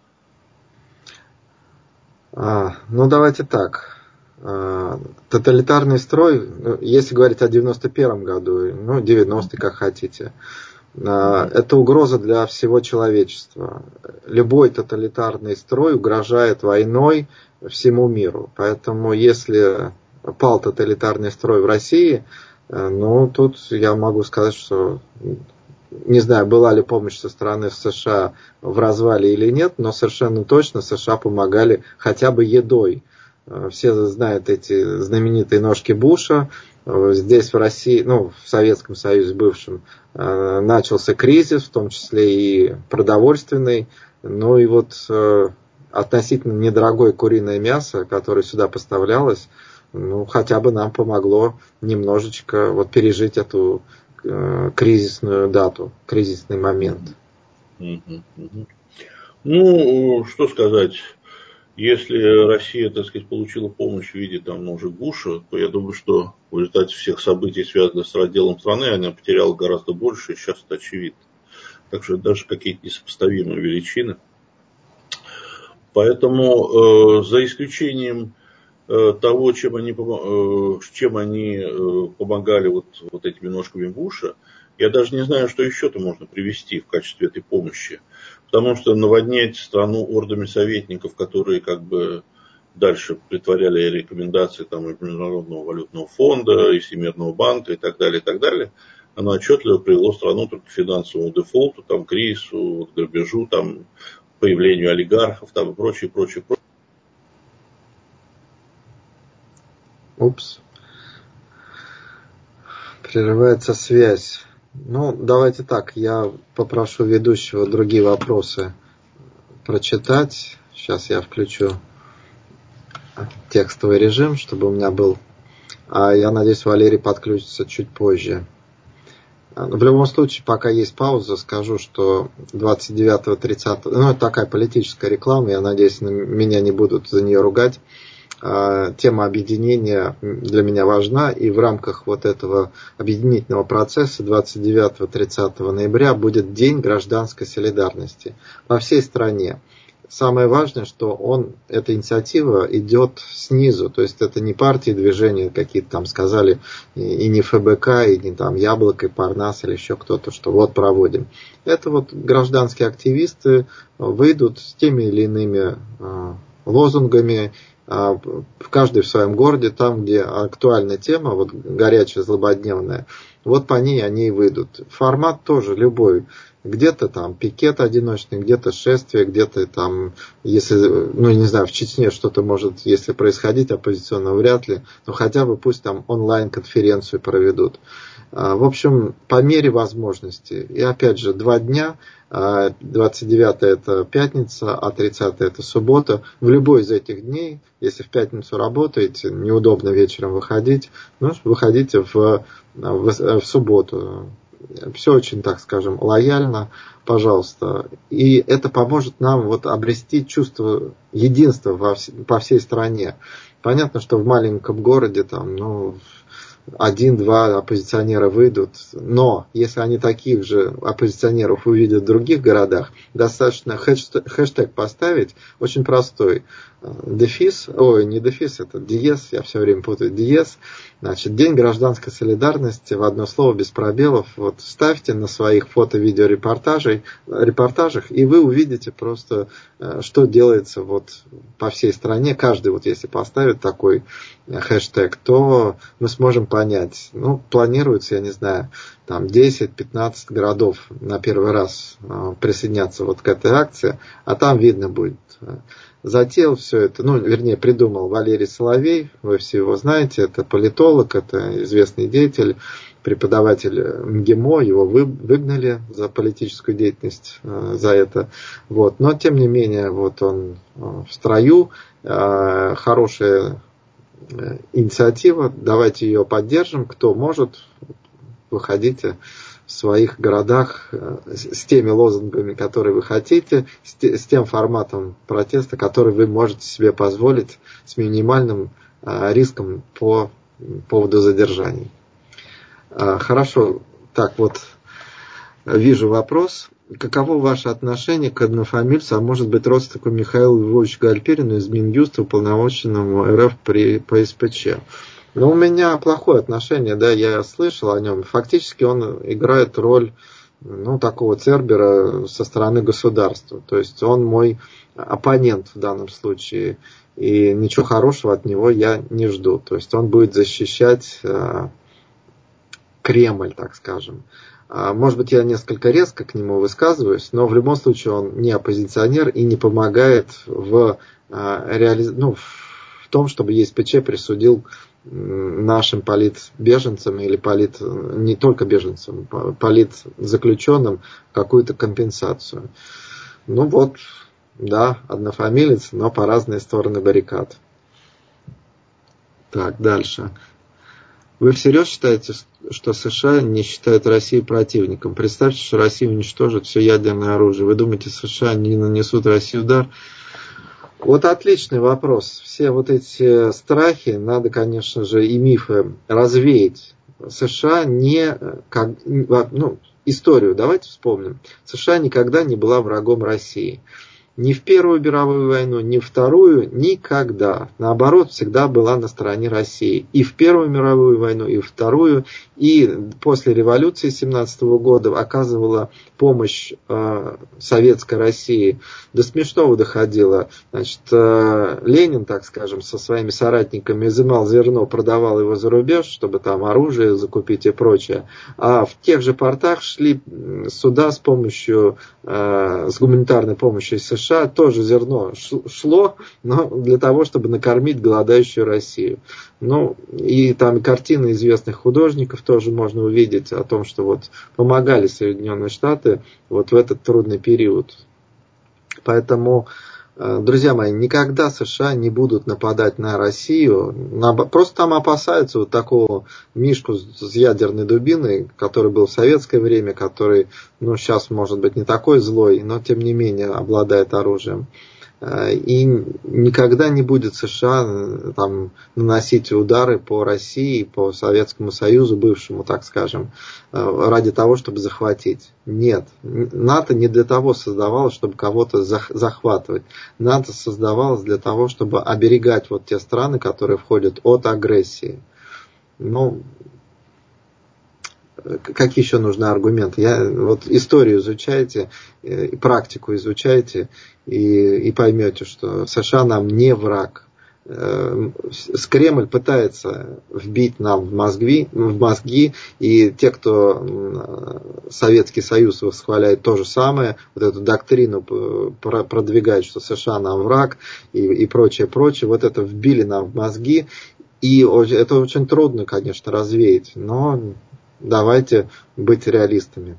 А, ну, давайте так. А, тоталитарный строй, если говорить о девяносто первом году, ну, девяностые, как хотите, а, это угроза для всего человечества. Любой тоталитарный строй угрожает войной всему миру. Поэтому, если пал тоталитарный строй в России, ну, тут я могу сказать, что не знаю, была ли помощь со стороны США в развале или нет, но совершенно точно США помогали хотя бы едой. Все знают эти знаменитые ножки Буша. Здесь в России, ну, в Советском Союзе бывшем, начался кризис, в том числе и продовольственный. Ну и вот относительно недорогое куриное мясо, которое сюда поставлялось, ну, хотя бы нам помогло немножечко вот пережить эту кризисную дату, кризисный момент. Ну, что сказать, если Россия, так сказать, получила помощь в виде там ножек Буша, то я думаю, что в результате всех событий, связанных с разделом страны, она потеряла гораздо больше, и сейчас это очевидно. Так что даже какие-то несопоставимые величины. Поэтому э, за исключением того, чем они, чем они помогали вот, вот этими ножками Буша, я даже не знаю, что еще-то можно привести в качестве этой помощи. Потому что наводнять страну ордами советников, которые как бы дальше притворяли рекомендации там, и Международного валютного фонда, и Всемирного банка и так далее, и так далее, оно отчетливо привело страну только к финансовому дефолту, там, кризису, вот, грабежу, там, появлению олигархов там, и прочее, прочее, прочее. Упс. Прерывается связь. Ну, давайте так, я попрошу ведущего другие вопросы прочитать. Сейчас я включу текстовый режим, чтобы у меня был. А я надеюсь, Валерий подключится чуть позже. В любом случае, пока есть пауза, скажу, что двадцать девятого тридцатого, ну, это такая политическая реклама, я надеюсь, меня не будут за нее ругать. Тема объединения для меня важна, и в рамках вот этого объединительного процесса двадцать девятого тридцатого ноября будет День гражданской солидарности по всей стране. Самое важное, что он, эта инициатива идет снизу, то есть это не партии, движения какие-то там сказали, и не ФБК, и не там Яблоко, и Парнас, или еще кто-то, что вот проводим. Это вот гражданские активисты выйдут с теми или иными лозунгами, в каждый в своем городе, там, где актуальная тема, вот горячая, злободневная, вот по ней они и выйдут. Формат тоже любой. Где-то там пикет одиночный, где-то шествие, где-то там, если, ну не знаю, в Чечне что-то может, если происходить, оппозиционно вряд ли, но хотя бы пусть там онлайн-конференцию проведут. В общем, по мере возможности. И опять же, два дня, двадцать девятое это пятница, а тридцатое это суббота. В любой из этих дней, если в пятницу работаете, неудобно вечером выходить, ну, выходите в, в, в субботу. Все очень, так скажем, лояльно, пожалуйста. И это поможет нам вот обрести чувство единства во, по всей стране. Понятно, что в маленьком городе там, ну, один-два оппозиционера выйдут, но если они таких же оппозиционеров увидят в других городах, достаточно хэштег, хэштег поставить, очень простой, дефис, ой, не дефис, это диез, я все время путаю, диез, значит, День гражданской солидарности, в одно слово, без пробелов, вот ставьте на своих фото-видеорепортажах, репортажах, и вы увидите просто, что делается вот по всей стране. Каждый, вот если поставит такой хэштег, то мы сможем понять, ну, планируется, я не знаю, там десять-пятнадцать городов на первый раз присоединяться вот к этой акции, а там видно будет. Затеял все это, ну, вернее, придумал Валерий Соловей, вы все его знаете, это политолог, это известный деятель, преподаватель МГИМО, его выгнали за политическую деятельность, за это. Вот. Но, тем не менее, вот он в строю, хорошая инициатива, давайте ее поддержим, кто может, выходите в своих городах с теми лозунгами, которые вы хотите, с тем форматом протеста, который вы можете себе позволить, с минимальным риском по поводу задержаний. Хорошо, так вот, вижу вопрос. Каково ваше отношение к однофамильцу, а может быть родственнику Михаилу Львовичу Гальперину из Минюста, уполномоченному РФ при ПСПЧ? Ну, у меня плохое отношение, да, я слышал о нем. Фактически он играет роль, ну, такого цербера со стороны государства. То есть он мой оппонент в данном случае. И ничего хорошего от него я не жду. То есть он будет защищать э, Кремль, так скажем. Может быть, я несколько резко к нему высказываюсь, но в любом случае он не оппозиционер и не помогает в, реали... ну, в том, чтобы ЕСПЧ присудил нашим политбеженцам или полит... не только беженцам, политзаключенным какую-то компенсацию. Ну вот, да, однофамилец, но по разные стороны баррикад. Так, дальше. Вы всерьез считаете, что США не считают Россию противником? Представьте, что Россия уничтожит все ядерное оружие. Вы думаете, США не нанесут России удар? Вот отличный вопрос. Все вот эти страхи надо, конечно же, и мифы развеять. США не... Как, ну, историю давайте вспомним. США никогда не была врагом России. Ни в Первую мировую войну, ни в Вторую, никогда. Наоборот, всегда была на стороне России. И в Первую мировую войну, и в Вторую. И после революции семнадцатого года оказывала помощь э, советской России. До смешного доходило. Значит, э, Ленин, так скажем, со своими соратниками изымал зерно, продавал его за рубеж, чтобы там оружие закупить и прочее. А в тех же портах шли суда с помощью, э, с гуманитарной помощью из США. США тоже зерно шло, но для того, чтобы накормить голодающую Россию. Ну, и там картины известных художников тоже можно увидеть о том, что вот помогали Соединенные Штаты вот в этот трудный период. Поэтому, друзья мои, никогда США не будут нападать на Россию. Просто там опасаются вот такого мишку с ядерной дубиной, который был в советское время, который, ну, сейчас может быть не такой злой, но тем не менее обладает оружием. И никогда не будет США там наносить удары по России, по Советскому Союзу, бывшему, так скажем, ради того, чтобы захватить. Нет. НАТО не для того создавалось, чтобы кого-то захватывать. НАТО создавалось для того, чтобы оберегать вот те страны, которые входят от агрессии. Ну, какие еще нужны аргументы? Я, вот историю изучайте, практику изучайте и, и поймете, что США нам не враг. С Кремль пытается вбить нам в мозги, в мозги, и те, кто Советский Союз восхваляет то же самое, вот эту доктрину продвигает, что США нам враг и, и прочее, прочее, вот это вбили нам в мозги, и это очень трудно, конечно, развеять, но давайте быть реалистами.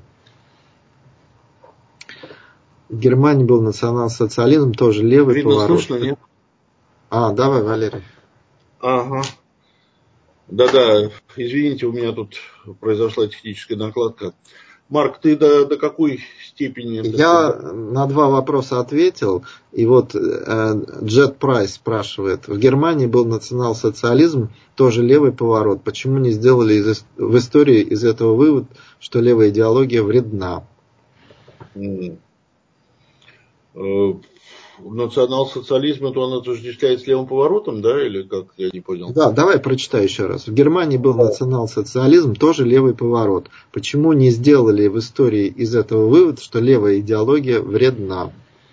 В Германии был национал-социализм, тоже левый Видно, поворот. слышно, нет? А, давай, Валерий. Ага. Да-да, извините, у меня тут произошла техническая накладка. Марк, ты до, до какой степени... Я сказать? На два вопроса ответил. И вот Джет Прайс спрашивает. В Германии был национал-социализм, тоже левый поворот. Почему не сделали из, в истории из этого вывод, что левая идеология вредна? Mm. Uh... Национал-социализм, это он отождествляет с левым поворотом, да, или как, я не понял? Да, давай прочитаю еще раз. В Германии был национал-социализм, тоже левый поворот. Почему не сделали в истории из этого вывод, что левая идеология вредна?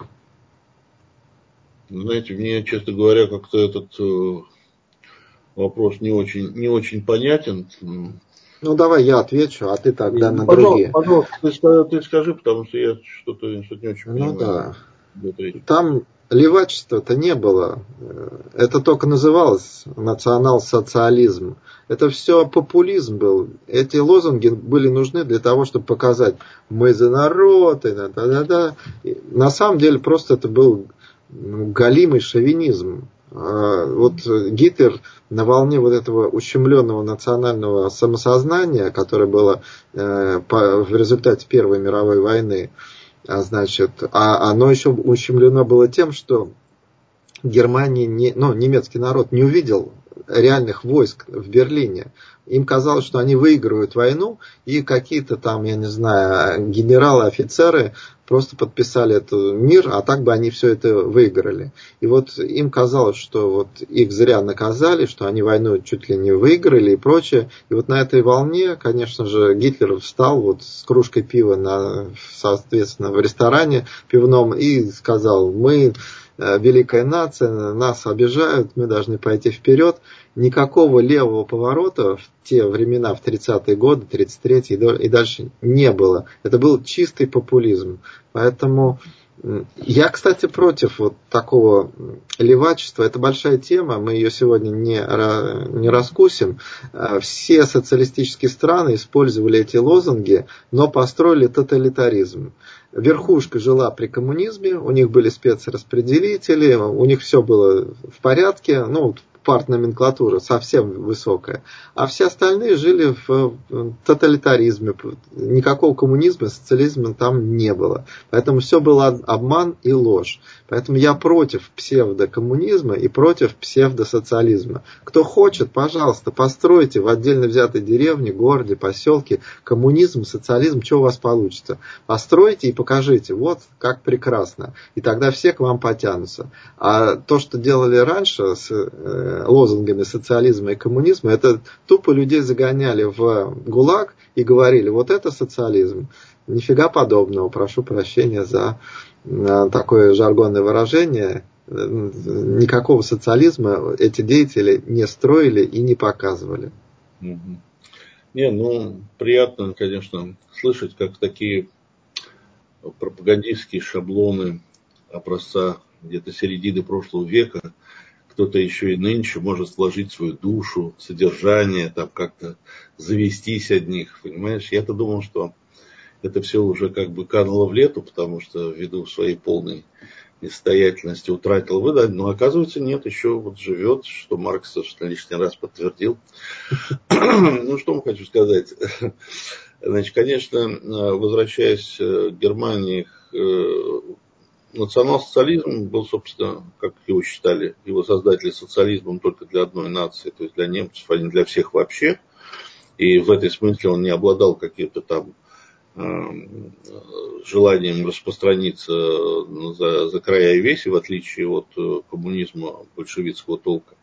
Знаете, мне, честно говоря, как-то этот э, вопрос не очень, не очень понятен. Ну, давай я отвечу, а ты тогда на пожалуйста, другие. Пожалуйста, ты, ты скажи, потому что я что-то, что-то не очень ну, понимаю. Да. Там левачества-то не было. Это только называлось национал-социализм. Это все популизм был. Эти лозунги были нужны для того, чтобы показать, мы за народ, и да-да-да. На самом деле просто это был галимый шовинизм. Вот Гитлер на волне вот этого ущемленного национального самосознания, которое было в результате Первой мировой войны, значит, а оно еще ущемлено было тем, что Германия, не, ну, немецкий народ не увидел реальных войск в Берлине. Им казалось, что они выигрывают войну, и какие-то там, я не знаю, генералы, офицеры просто подписали этот мир, а так бы они все это выиграли. И вот им казалось, что вот их зря наказали, что они войну чуть ли не выиграли и прочее. И вот на этой волне, конечно же, Гитлер встал вот с кружкой пива, на, соответственно, в ресторане пивном и сказал, мы великая нация, нас обижают, мы должны пойти вперед. Никакого левого поворота в те времена, в тридцатые годы, тридцать третий и дальше не было. Это был чистый популизм. Поэтому я, кстати, против вот такого левачества. Это большая тема, мы ее сегодня не, не раскусим. Все социалистические страны использовали эти лозунги, но построили тоталитаризм. Верхушка жила при коммунизме, у них были спецраспределители, у них все было в порядке, ну, партноменклатура совсем высокая, а все остальные жили в тоталитаризме. Никакого коммунизма, социализма там не было. Поэтому все было обман и ложь. Поэтому я против псевдокоммунизма и против псевдосоциализма. Кто хочет, пожалуйста, постройте в отдельно взятой деревне, городе, поселке коммунизм, социализм, что у вас получится. Постройте и покажите, вот как прекрасно. И тогда все к вам потянутся. А то, что делали раньше с лозунгами социализма и коммунизма, это тупо людей загоняли в ГУЛАГ и говорили, вот это социализм. Нифига подобного, прошу прощения за такое жаргонное выражение. Никакого социализма эти деятели не строили и не показывали. Не, ну, приятно, конечно, слышать, как такие пропагандистские шаблоны образца где-то середины прошлого века кто-то еще и нынче может вложить свою душу, содержание, там как-то завестись от них, понимаешь? Я-то думал, что это все уже как бы кануло в лету, потому что ввиду своей полной несостоятельности утратил выдать, но оказывается нет, еще вот живет, что Маркс лишний раз подтвердил. Ну, что мы хочу сказать? Значит, конечно, возвращаясь к Германии, национал-социализм был, собственно, как его считали, его создатели социализмом только для одной нации, то есть для немцев, а не для всех вообще. И в этой смысле он не обладал каким-то там э, желанием распространиться за, за края и веси, в отличие от коммунизма большевистского толка.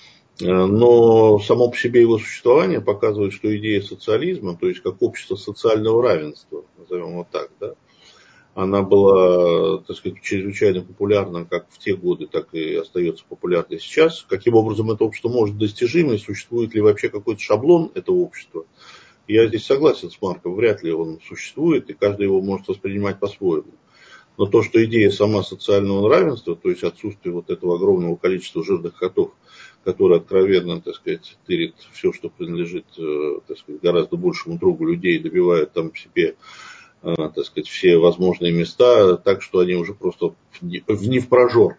Но само по себе его существование показывает, что идея социализма, то есть как общество социального равенства, назовем его так, да, она была, так сказать, чрезвычайно популярна как в те годы, так и остается популярной сейчас. Каким образом это общество может достижимо, и существует ли вообще какой-то шаблон этого общества? Я здесь согласен с Марком, вряд ли он существует, и каждый его может воспринимать по-своему. Но то, что идея сама социального равенства, то есть отсутствие вот этого огромного количества жирных котов, которые откровенно, так сказать, тырят все, что принадлежит, так сказать, гораздо большему другу людей, добивают там себе, так сказать, все возможные места, так что они уже просто не в прожор.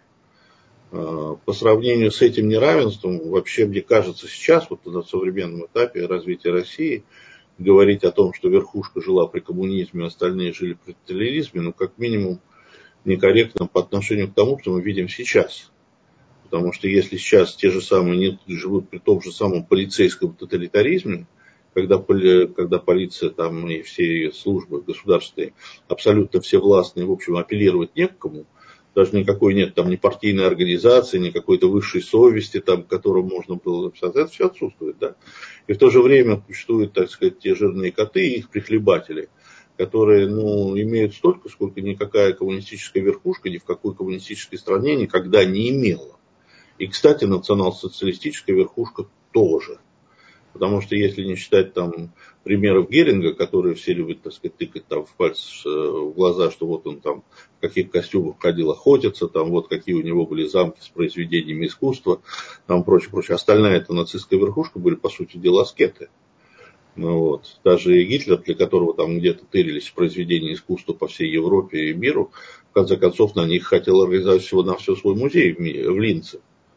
По сравнению с этим неравенством, вообще, мне кажется, сейчас, вот на современном этапе развития России, говорить о том, что верхушка жила при коммунизме, а остальные жили при тоталитаризме, ну, как минимум, некорректно по отношению к тому, что мы видим сейчас. Потому что если сейчас те же самые не живут при том же самом полицейском тоталитаризме, когда, когда полиция там и все ее службы государственные абсолютно все властные, в общем, апеллировать не к кому, даже никакой нет там ни партийной организации, ни какой-то высшей совести, там, к которому можно было написать, это все отсутствует, да. И в то же время существуют, так сказать, те жирные коты и их прихлебатели, которые, ну, имеют столько, сколько никакая коммунистическая верхушка ни в какой коммунистической стране никогда не имела. И, кстати, национал-социалистическая верхушка тоже. Потому что если не считать там примеров Геринга, которые все любят, так сказать, тыкать там в пальцы в глаза, что вот он там в каких костюмах ходил охотиться, там вот какие у него были замки с произведениями искусства, там прочее, прочее. Остальная эта нацистская верхушка были, по сути дела, аскеты. Ну, вот. Даже и Гитлер, для которого там где-то тырились произведения искусства по всей Европе и миру, в конце концов на них хотел организовать всего на все свой музей в Линце,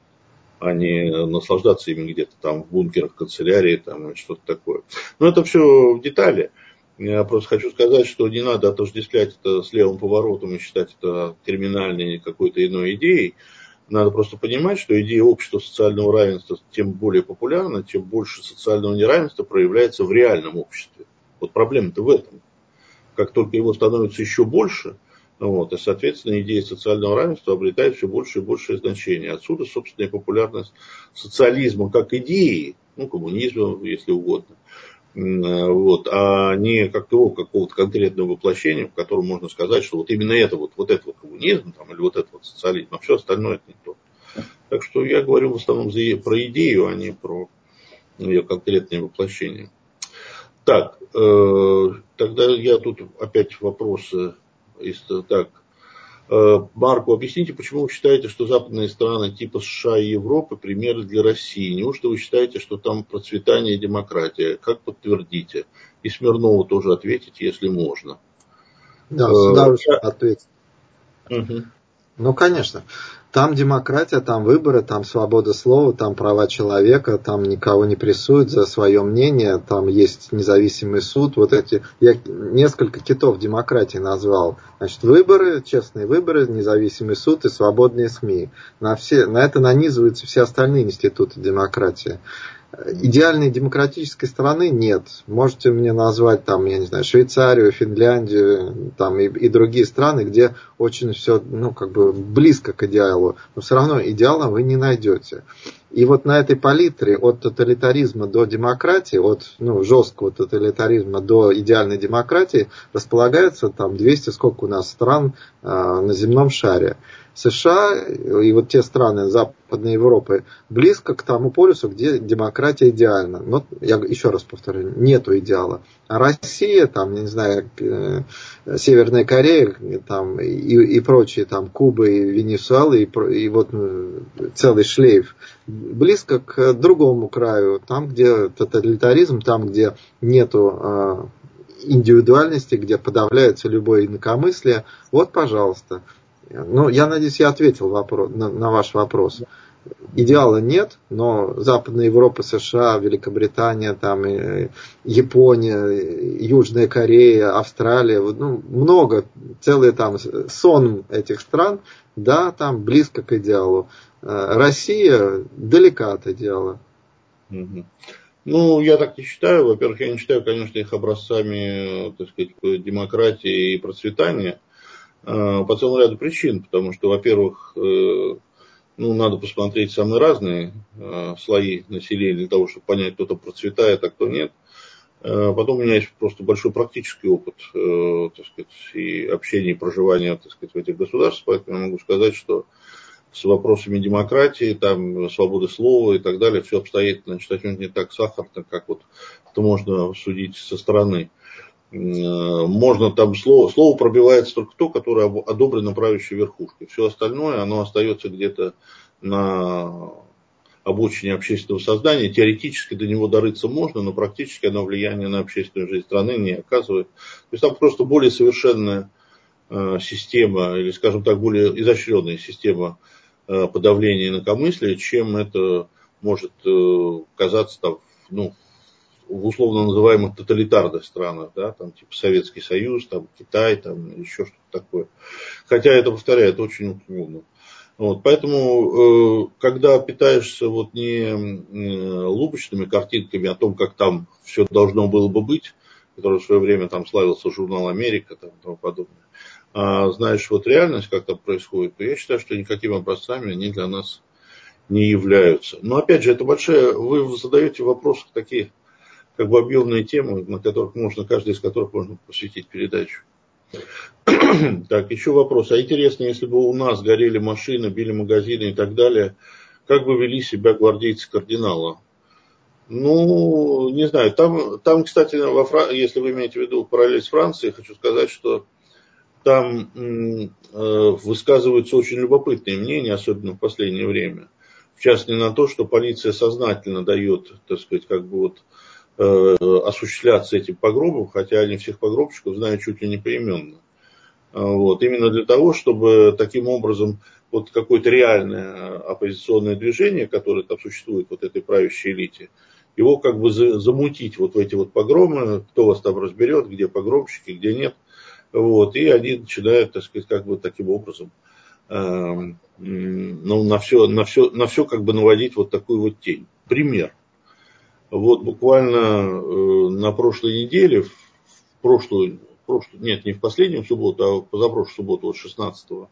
а не наслаждаться ими где-то там в бункерах, канцелярии там, и что-то такое. Но это все в детали. Я просто хочу сказать, что не надо отождествлять это с левым поворотом и считать это криминальной или какой-то иной идеей. Надо просто понимать, что идея общества социального равенства тем более популярна, тем больше социального неравенства проявляется в реальном обществе. Вот проблема-то в этом. Как только его становится еще больше, вот, и, соответственно, идея социального равенства обретает все больше и большее значение. Отсюда, собственно, и популярность социализма как идеи, ну, коммунизма, если угодно, вот, а не как его какого-то конкретного воплощения, в котором можно сказать, что вот именно это вот, вот это вот коммунизм там, или вот это вот социализм, а все остальное это не то. Так что я говорю в основном про идею, а не про ее конкретное воплощение. Так, э, тогда я тут опять вопросы. Так, Марку, объясните, почему вы считаете, что западные страны типа США и Европы примеры для России? Неужто вы считаете, что там процветание и демократия? Как подтвердите? И Смирнову тоже ответить, если можно. Да, с удовольствием Я... ответить. Угу. Ну, конечно. Там демократия, там выборы, там свобода слова, там права человека, там никого не прессуют за свое мнение, там есть независимый суд. Вот эти, я несколько китов демократии назвал. Значит, выборы, честные выборы, независимый суд и свободные СМИ. На, все, на это нанизываются все остальные институты демократии. Идеальной демократической страны нет. Можете мне назвать там, я не знаю, Швейцарию, Финляндию там, и, и другие страны, где очень все ну, как бы близко к идеалу. Но все равно идеала вы не найдете. И вот на этой палитре от тоталитаризма до демократии, от ну, жесткого тоталитаризма до идеальной демократии располагается там двести сколько у нас стран э, на земном шаре. США и вот те страны Западной Европы близко к тому полюсу, где демократия идеальна. Но, я еще раз повторю, нету идеала. А Россия, там, не знаю, Северная Корея там, и, и прочие, там, Куба и Венесуэла, и, и вот целый шлейф, близко к другому краю, там, где тоталитаризм, там, где нету индивидуальности, где подавляется любое инакомыслие. Вот, пожалуйста. Ну, я надеюсь, я ответил вопрос, на, на ваш вопрос. Идеала нет, но Западная Европа, США, Великобритания, там, Япония, Южная Корея, Австралия, ну, много, целый там сон этих стран, да, там близко к идеалу. Россия далека от идеала. Ну, я так не считаю. Во-первых, я не считаю, конечно, их образцами, так сказать, демократии и процветания. По целому ряду причин, потому что, во-первых, ну, надо посмотреть самые разные слои населения для того, чтобы понять, кто-то процветает, а кто нет. Потом у меня есть просто большой практический опыт, так сказать, и общения, и проживания, так сказать, в этих государствах, поэтому я могу сказать, что с вопросами демократии, там, свободы слова и так далее, все обстоит, значит, отнюдь не так сахарно, как вот это можно судить со стороны. Можно там слово, слово пробивается только то, которое одобрено правящей верхушкой. Все остальное, оно остается где-то на обочине общественного сознания. Теоретически до него дорыться можно, но практически оно влияние на общественную жизнь страны не оказывает. То есть там просто более совершенная система, или, скажем так, более изощренная система подавления инакомыслия, чем это может казаться там, ну, в условно называемых тоталитарных странах, да, там типа Советский Союз, там Китай, там еще что-то такое. Хотя это, повторяю, это очень условно. Вот, поэтому, когда питаешься вот не лубочными картинками о том, как там все должно было бы быть, который в свое время там славился журнал «Америка» там, и тому подобное, а знаешь вот реальность, как там происходит, то я считаю, что никакими образцами они для нас не являются. Но опять же, это большая, вы задаете вопросы такие, как бы объемные темы, на которых можно, каждый из которых можно посвятить передачу. Так, еще вопрос. А интересно, если бы у нас горели машины, били магазины и так далее, как бы вели себя гвардейцы кардинала? Ну, не знаю, там, там кстати, во Фран... если вы имеете в виду параллель с Францией, хочу сказать, что там м, э, высказываются очень любопытные мнения, особенно в последнее время. В частности, на то, что полиция сознательно дает, так сказать, как бы вот э, осуществляться этим погромом, хотя они всех погромщиков знают чуть ли не поименно. Вот. Именно для того, чтобы таким образом вот какое-то реальное оппозиционное движение, которое там существует, вот этой правящей элите, его как бы замутить вот в эти вот погромы, кто вас там разберет, где погромщики, где нет. Вот. И они начинают, так сказать, как бы таким образом э, ну, на все, на все, на все как бы наводить вот такую вот тень. Пример. Вот буквально э, на прошлой неделе, в прошлую, прошлую, нет, не в последнюю субботу, а позапрошлую субботу, вот шестнадцатого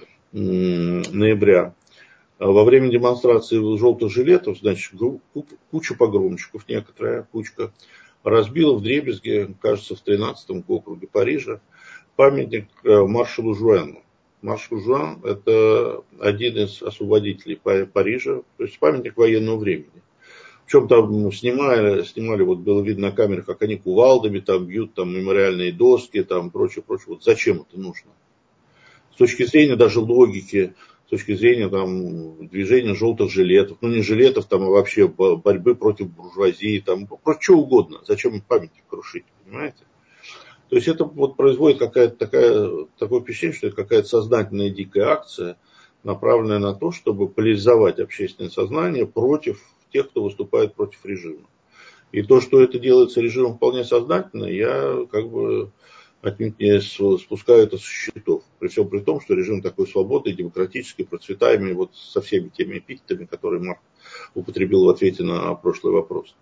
ноября, во время демонстрации желтых жилетов, значит, куча погромщиков, некоторая кучка, разбила вдребезги, кажется, в тринадцатом округе Парижа, памятник маршалу Жуэну. Маршал Жуэн – это один из освободителей Парижа, то есть памятник военного времени. Причем там снимали, снимали, вот было видно на камерах, как они кувалдами там бьют, там мемориальные доски, там прочее, прочее. Вот зачем это нужно? С точки зрения даже логики, с точки зрения там движения желтых жилетов, ну не жилетов, там, а вообще борьбы против буржуазии, там, просто что угодно. Зачем памятник крушить, понимаете? То есть это вот производит какая-то такая, такое впечатление, что это какая-то сознательная дикая акция, направленная на то, чтобы поляризовать общественное сознание против тех, кто выступает против режима. И то, что это делается режимом вполне сознательно, я как бы отнюдь не спускаю это со счетов. При всем при том, что режим такой свободный, демократический, процветаемый, вот со всеми теми эпитетами, которые Марк употребил в ответе на прошлый вопрос.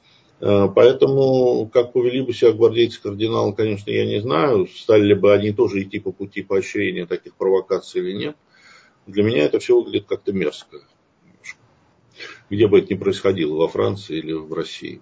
Поэтому, как повели бы себя гвардейцы кардинала, конечно, я не знаю. Стали ли бы они тоже идти по пути поощрения таких провокаций или нет. Для меня это все выглядит как-то мерзко. Где бы это ни происходило, во Франции или в России.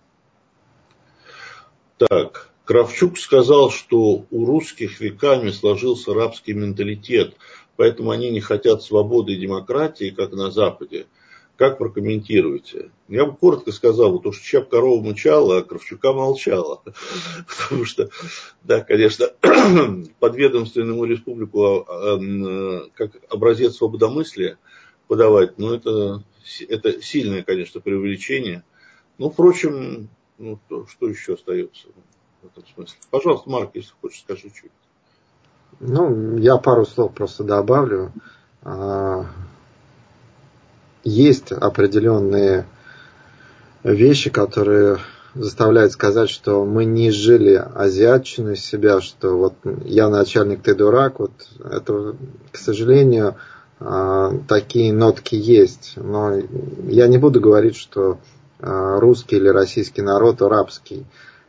Так, Кравчук сказал, что у русских веками сложился рабский менталитет, поэтому они не хотят свободы и демократии, как на Западе. Как прокомментируете? Я бы коротко сказал, вот уж чья корова мычала, а Кравчука молчала. Потому что, да, конечно, подведомственному республику как образец свободомыслия подавать, но это, это сильное, конечно, преувеличение. Ну, впрочем, ну, то, что еще остается в этом смысле? Пожалуйста, Марк, если хочешь, скажи чуть. Ну, я пару слов просто добавлю. Есть определенные вещи, которые заставляют сказать, что мы не изжили азиатчину из себя, что вот я начальник, ты дурак. Вот это, к сожалению, такие нотки есть. Но я не буду говорить, что русский или российский народ рабский.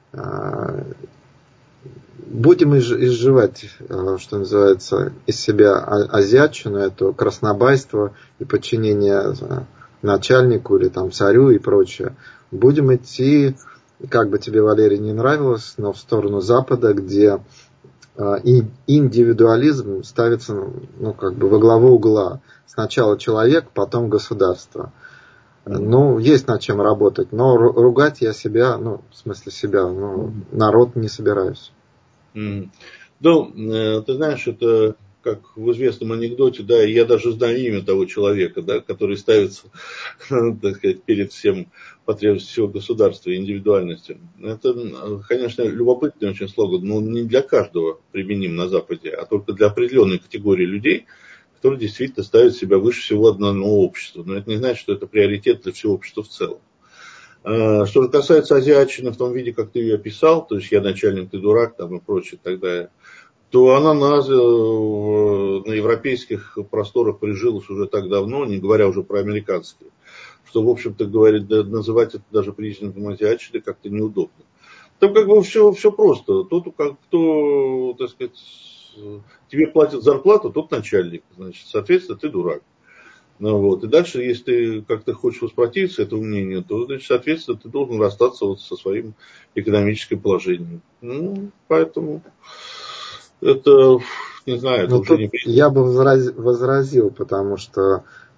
Будем изживать, что называется, из себя азиатчину, это краснобайство и подчинение начальнику или там царю и прочее. Будем идти, как бы тебе, Валерий, не нравилось, но в сторону Запада, где индивидуализм ставится, ну, как бы во главу угла. Сначала человек, потом государство. Ну, есть над чем работать, но ругать я себя, ну, в смысле себя, ну, народ не собираюсь. Mm. Ну, ты знаешь, это как в известном анекдоте, да, я даже знаю имя того человека, да, который ставится, так сказать, перед всем потребностью всего государства, индивидуальностью. Это, конечно, любопытный очень слоган, но не для каждого применим на Западе, а только для определенной категории людей, которые действительно ставят себя выше всего одного общества. Но это не значит, что это приоритет для всего общества в целом. Что же касается азиатчины в том виде, как ты ее описал, то есть я начальник, ты дурак, там и прочее, и так далее, то она на, на европейских просторах прижилась уже так давно, не говоря уже про американские, что, в общем-то, говорит, да, называть это даже признаком азиатчины как-то неудобно. Там как бы все, все просто. Тот, кто, так сказать, тебе платит зарплату, тот начальник, значит, соответственно, ты дурак. Ну, вот. И дальше, если ты как-то хочешь воспротивиться этому мнению, то, значит, соответственно, ты должен расстаться вот со своим экономическим положением. Ну, поэтому это, не знаю, это Но уже тут не... я бы возразил, потому что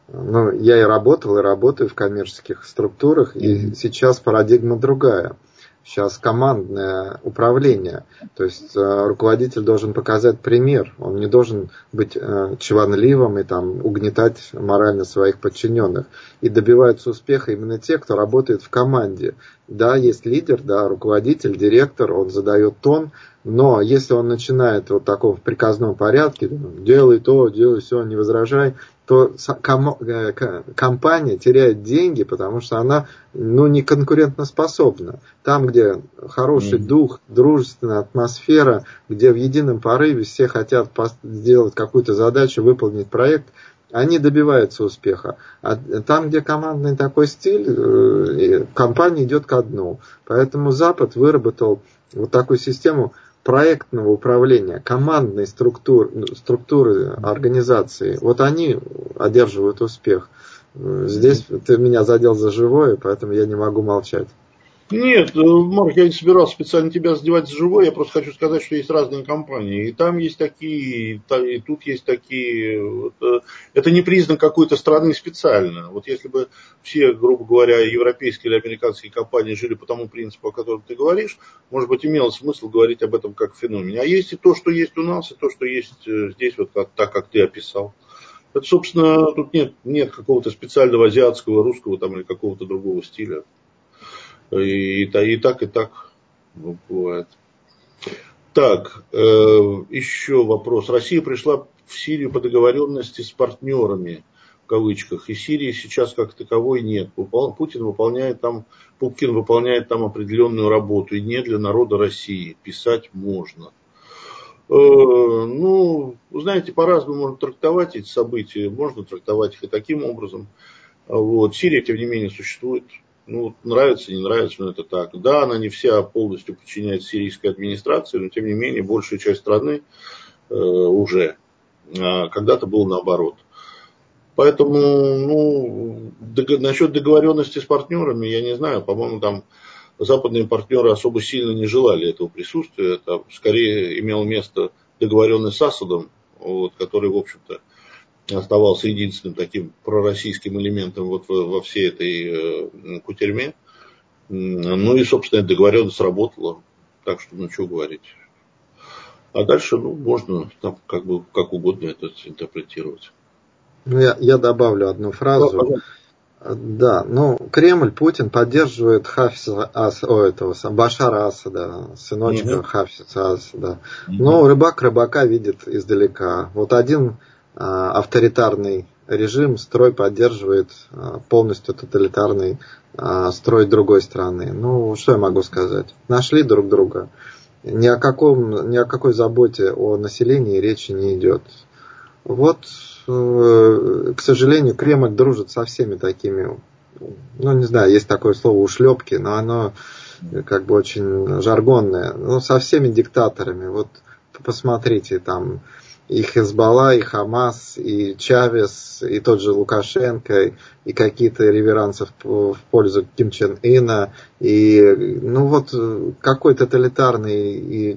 Ну, я и работал, и работаю в коммерческих структурах, и mm-hmm. сейчас парадигма другая. Сейчас командное управление. То есть э, руководитель должен показать пример. Он не должен быть э, чванливым и там, угнетать морально своих подчиненных. И добиваются успеха именно те, кто работает в команде. Да, есть лидер, да, руководитель, директор, он задает тон. Но если он начинает вот такого в приказном порядке, делай то, делай все, не возражай, то компания теряет деньги, потому что она ну, не конкурентоспособна. Там, где хороший mm-hmm. дух, дружественная атмосфера, где в едином порыве все хотят сделать какую-то задачу, выполнить проект, они добиваются успеха. А там, где командный такой стиль, компания идет ко дну. Поэтому Запад выработал вот такую систему проектного управления, командной структуры, структуры организации, вот они одерживают успех. Здесь ты меня задел за живое, поэтому я не могу молчать. Нет, Марк, я не собирался специально тебя задевать за живое, я просто хочу сказать, что есть разные компании. И там есть такие, и тут есть такие. Это не признак какой-то страны специально. Вот если бы все, грубо говоря, европейские или американские компании жили по тому принципу, о котором ты говоришь, может быть, имело смысл говорить об этом как феномене. А есть и то, что есть у нас, и то, что есть здесь, вот как, так, как ты описал. Это, собственно, тут нет, нет какого-то специального азиатского, русского там, или какого-то другого стиля. И, и, и так, и так ну, бывает. Так, э, еще вопрос. Россия пришла в Сирию по договоренности с партнерами, в кавычках, и Сирии сейчас как таковой нет. Путин выполняет там, Путин выполняет там определенную работу, и не для народа России. Писать можно. Э, ну, знаете, по-разному можно трактовать эти события. Можно трактовать их и таким образом. Вот. Сирия, тем не менее, существует. Ну, нравится, не нравится, но это так. Да, она не вся полностью подчиняется сирийской администрации, но тем не менее большая часть страны э, уже. А когда-то было наоборот. Поэтому, ну, дог- насчет договоренности с партнерами, я не знаю, по-моему, там западные партнеры особо сильно не желали этого присутствия. Это скорее имело место договоренность с Асадом, вот, который, в общем-то, оставался единственным таким пророссийским элементом вот во, во всей этой э, кутерьме. Ну и, собственно, эта договоренность сработала. Так что, ну, что говорить. А дальше, ну, можно там как бы как угодно это интерпретировать. Ну, я, я добавлю одну фразу. Да, да, ну, Кремль, Путин поддерживает Хафиза Ас, о, этого, Башара Асада, сыночка угу. Хафиза Асада. Угу. Но рыбак рыбака видит издалека. Вот один авторитарный режим, строй поддерживает полностью тоталитарный строй другой страны. Ну, что я могу сказать? Нашли друг друга. Ни о, каком, ни о какой заботе о населении речи не идет. Вот, к сожалению, Кремль дружит со всеми такими, ну, не знаю, есть такое слово ушлепки, но оно как бы очень жаргонное. Ну, со всеми диктаторами. Вот посмотрите, там и Хезболла, и Хамас, и Чавес, и тот же Лукашенко, и какие-то реверансы в пользу Ким Чен Ына, и ну вот какой тоталитарный и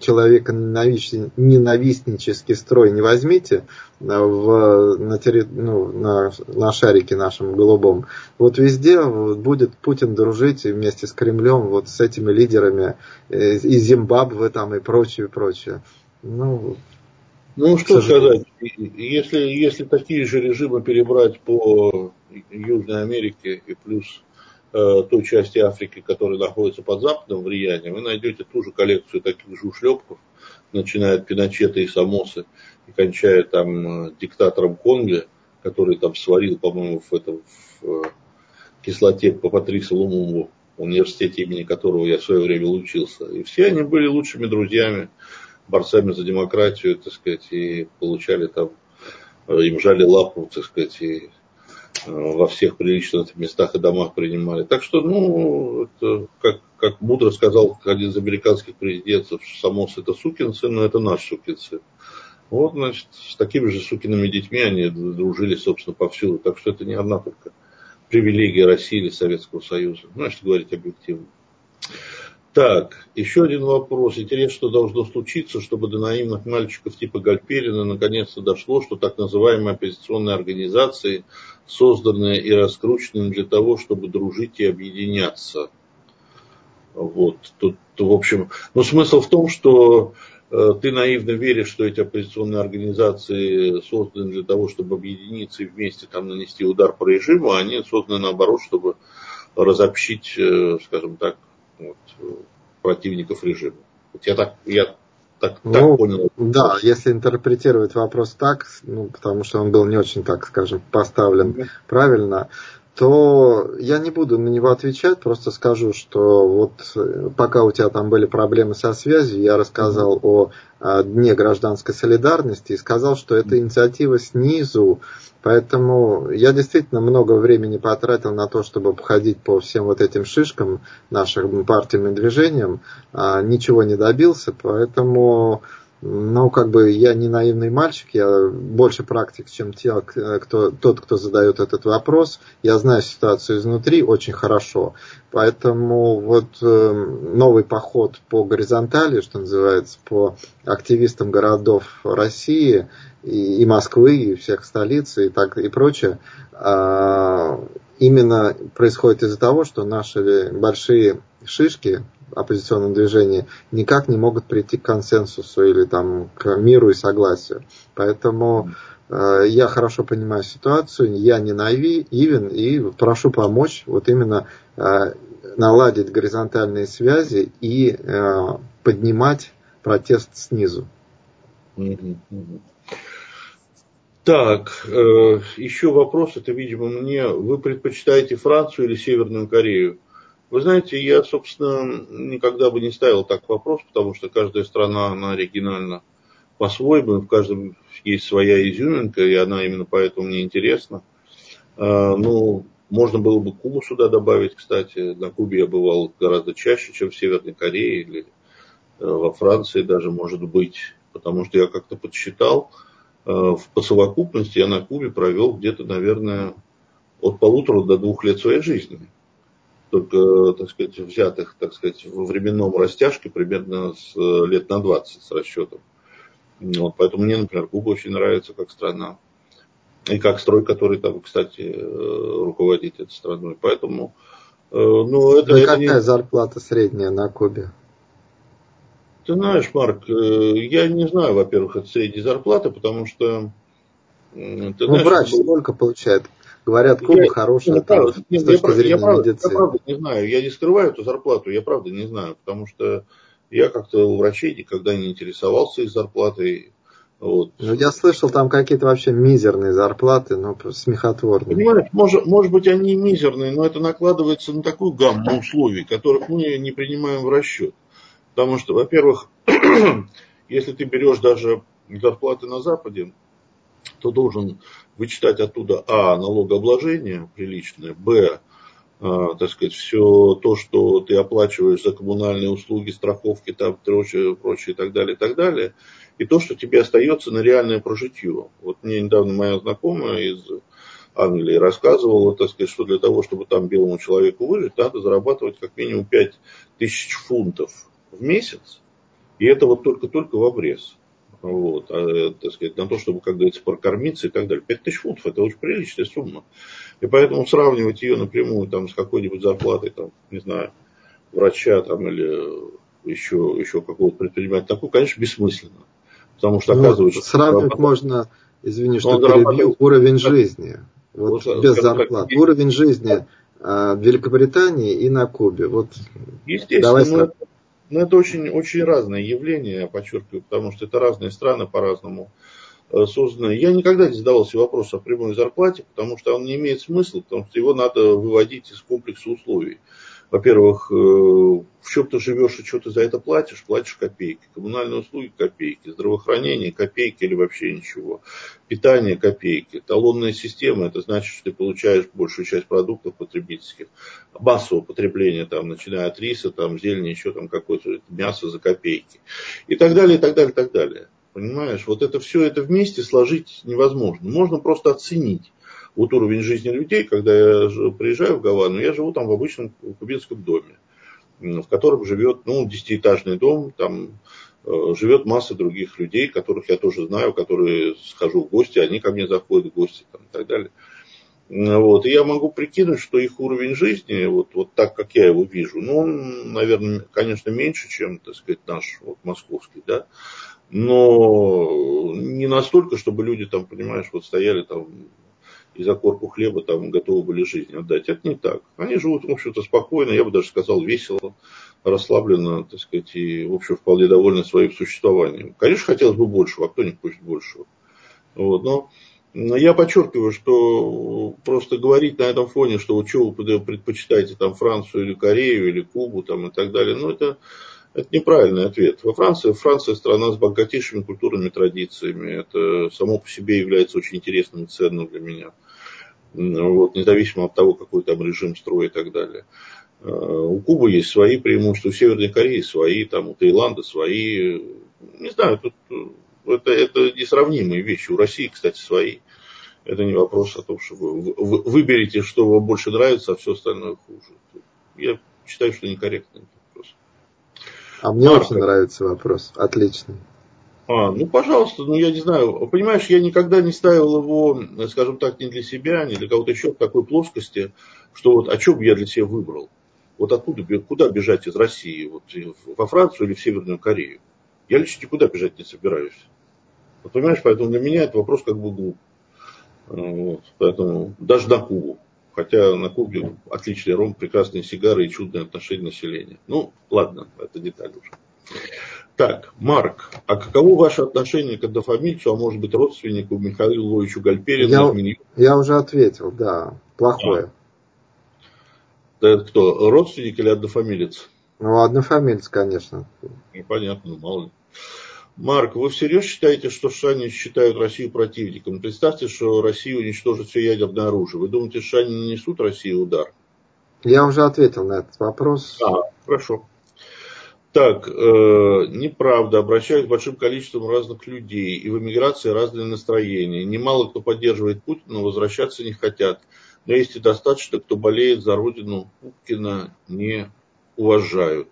человеконенавистнический строй не возьмите в, на, терри, ну, на, на шарике нашем голубом. Вот везде будет Путин дружить вместе с Кремлем, вот с этими лидерами из Зимбабве там и прочее, прочее. Ну, Ну, что сказать, если, если такие же режимы перебрать по Южной Америке и плюс э, той части Африки, которая находится под западным влиянием, вы найдете ту же коллекцию таких же ушлепков, начиная от Пиночета и Самосы, и кончая там диктатором Конго, который там сварил, по-моему, в, этом, в кислоте по Патрису Лумумбу, в университете, имени которого я в свое время учился. И все они были лучшими друзьями, борцами за демократию, так сказать, и получали там, им жали лапу, так сказать, и во всех приличных местах и домах принимали. Так что, ну, это, как, как мудро сказал один из американских президентов, Самос это сукин сын, но это наш сукин сын. Вот, значит, с такими же сукиными детьми они дружили, собственно, повсюду. Так что это не одна только привилегия России или Советского Союза. Ну, если говорить объективно. Так, еще один вопрос. Интересно, что должно случиться, чтобы до наивных мальчиков типа Гальперина наконец-то дошло, что так называемые оппозиционные организации созданы и раскручены для того, чтобы дружить и объединяться. Вот, тут, в общем, но смысл в том, что э, ты наивно веришь, что эти оппозиционные организации созданы для того, чтобы объединиться и вместе там нанести удар по режиму, а они созданы наоборот, чтобы разобщить, э, скажем так, вот, противников режима. Вот я так, я так, Ну, так понял. да, если интерпретировать вопрос так, ну, потому что он был не очень, так скажем, поставлен mm-hmm. правильно, то я не буду на него отвечать, просто скажу, что вот пока у тебя там были проблемы со связью, я рассказал mm-hmm. о, о Дне гражданской солидарности и сказал, что это инициатива снизу, поэтому я действительно много времени потратил на то, чтобы обходить по всем вот этим шишкам нашим партиям и движениям, ничего не добился, поэтому... Ну, как бы я не наивный мальчик, я больше практик, чем те, кто, тот, кто задает этот вопрос. Я знаю ситуацию изнутри очень хорошо. Поэтому вот новый поход по горизонтали, что называется, по активистам городов России и, и Москвы, и всех столиц, и так и прочее, именно происходит из-за того, что наши большие шишки оппозиционном движении никак не могут прийти к консенсусу или там, к миру и согласию. Поэтому э, я хорошо понимаю ситуацию, я не наивен и прошу помочь вот именно э, наладить горизонтальные связи и э, поднимать протест снизу. Так, э, еще вопрос, это, видимо, мне. Вы предпочитаете Францию или Северную Корею? Вы знаете, я, собственно, никогда бы не ставил так вопрос, потому что каждая страна, она оригинальна по-своему, в каждом есть своя изюминка, и она именно поэтому мне интересна. Ну, можно было бы Кубу сюда добавить, кстати. На Кубе я бывал гораздо чаще, чем в Северной Корее или во Франции даже, может быть, потому что я как-то подсчитал, по совокупности я на Кубе провел где-то, наверное, от полутора до двух лет своей жизни. Только, так сказать, взятых, так сказать, во временном растяжке примерно с лет на двадцать с расчетом. Вот, поэтому мне, например, Куба очень нравится как страна. И как строй, который там, кстати, руководит этой страной. Поэтому, ну, это... Ну, и это какая не... зарплата средняя на Кубе? Ты знаешь, Марк, я не знаю, во-первых, это средней зарплаты, потому что... Ты ну, знаешь, врач был... сколько получает? Говорят, Куба я, хорошая я, там, я, с точки я, зрения я, правда, медицины. я правда не знаю, я не скрываю эту зарплату, я правда не знаю, потому что я как-то у врачей никогда не интересовался их зарплатой. Вот. Ну, я слышал, там какие-то вообще мизерные зарплаты, ну, смехотворные. Понимаешь, может, может быть, они и мизерные, но это накладывается на такую гамму условий, которых мы не принимаем в расчет. Потому что, во-первых, если ты берешь даже зарплаты на Западе, то должен вычитать оттуда а. налогообложение приличное, б. так сказать, все то, что ты оплачиваешь за коммунальные услуги, страховки, там, прочее, прочее, и так далее, и так далее, и то, что тебе остается на реальное прожитье. Вот мне недавно моя знакомая из Англии рассказывала, так сказать, что для того, чтобы там белому человеку выжить, надо зарабатывать как минимум пять тысяч фунтов в месяц, и это вот только-только в обрез. Вот, а, так сказать, на то, чтобы, как говорится, прокормиться и так далее. пять тысяч фунтов – это очень приличная сумма. И поэтому сравнивать ее напрямую там, с какой-нибудь зарплатой, там, не знаю, врача там, или еще, еще какого-то предпринимателя, такую, конечно, бессмысленно. Потому что, ну, оказывается, сравнивать зарабатывает... можно, извини, что зарабатывает... перебью, уровень жизни. Вот, вот, без зарплат. так, уровень жизни в Великобритании и на Кубе. Вот, естественно, но это, но это очень, очень разное явление, я подчеркиваю, потому что это разные страны по-разному созданы. Я никогда не задавался вопросом о прямой зарплате, потому что он не имеет смысла, потому что его надо выводить из комплекса условий. Во-первых, в чем ты живешь и что ты за это платишь, платишь копейки. Коммунальные услуги копейки, здравоохранение копейки или вообще ничего. Питание копейки. Талонная система, это значит, что ты получаешь большую часть продуктов потребительских. Массового потребления, там, начиная от риса, там, зелени, еще там какое-то мясо за копейки. И так далее, и так далее, и так далее. Понимаешь, вот это все это вместе сложить невозможно. Можно просто оценить вот уровень жизни людей. Когда я приезжаю в Гавану, я живу там в обычном кубинском доме. в котором живет, ну, десятиэтажный дом, там живет масса других людей, которых я тоже знаю, которые схожу в гости, они ко мне заходят в гости там, и так далее. Вот. И я могу прикинуть, что их уровень жизни, вот, вот так, как я его вижу, ну, он, наверное, конечно, меньше, чем, так сказать, наш вот, московский, да, но не настолько, чтобы люди там, понимаешь, вот стояли там и за корку хлеба там готовы были жизнь отдать. Это не так. Они живут, в общем-то, спокойно, я бы даже сказал, весело, расслабленно, так сказать, и, в общем, вполне довольны своим существованием. Конечно, хотелось бы большего, а кто не хочет большего. Вот, но я подчеркиваю, что просто говорить на этом фоне, что вот что вы предпочитаете там Францию или Корею или Кубу там, и так далее, ну это, это неправильный ответ. Во Франции, Франция страна с богатейшими культурными традициями. Это само по себе является очень интересным и ценным для меня. Вот, независимо от того, какой там режим строя и так далее. У Кубы есть свои преимущества, у Северной Кореи свои, там, у Таиланда свои. Не знаю, тут это, это несравнимые вещи. У России, кстати, свои. Это не вопрос о том, что вы, вы выберете, что вам больше нравится, а все остальное хуже. Я считаю, что некорректный вопрос. А мне Марк, очень нравится вопрос. Отличный. А, ну, пожалуйста, ну, я не знаю. Понимаешь, я никогда не ставил его, скажем так, ни для себя, ни для кого-то еще в такой плоскости, что вот, а что бы я для себя выбрал? Вот откуда, куда бежать из России? Вот, во Францию или в Северную Корею? Я лично никуда бежать не собираюсь. Вот, понимаешь, поэтому для меня это вопрос как бы глуп. Вот, поэтому даже на Кубу. Хотя на Кубе отличный ром, прекрасные сигары и чудное отношение населения. Ну, ладно, это деталь уже. Так, Марк, а каково ваше отношение к однофамильцу, а может быть родственнику Михаилу Львовичу Гальперину? Я, я уже ответил, да, плохое. А, это кто, родственник или однофамилец? Ну, однофамилец, конечно. Непонятно, ну, мало ли. Марк, вы всерьез считаете, что США считают Россию противником? Представьте, что Россия уничтожит все ядерное оружие. Вы думаете, США не нанесут России удар? Я уже ответил на этот вопрос. А, хорошо. Так, э, неправда. Обращаюсь к большим количеством разных людей. И в эмиграции разные настроения. Немало кто поддерживает Путина, но возвращаться не хотят. Но есть и достаточно, кто болеет за родину Путина, не уважают.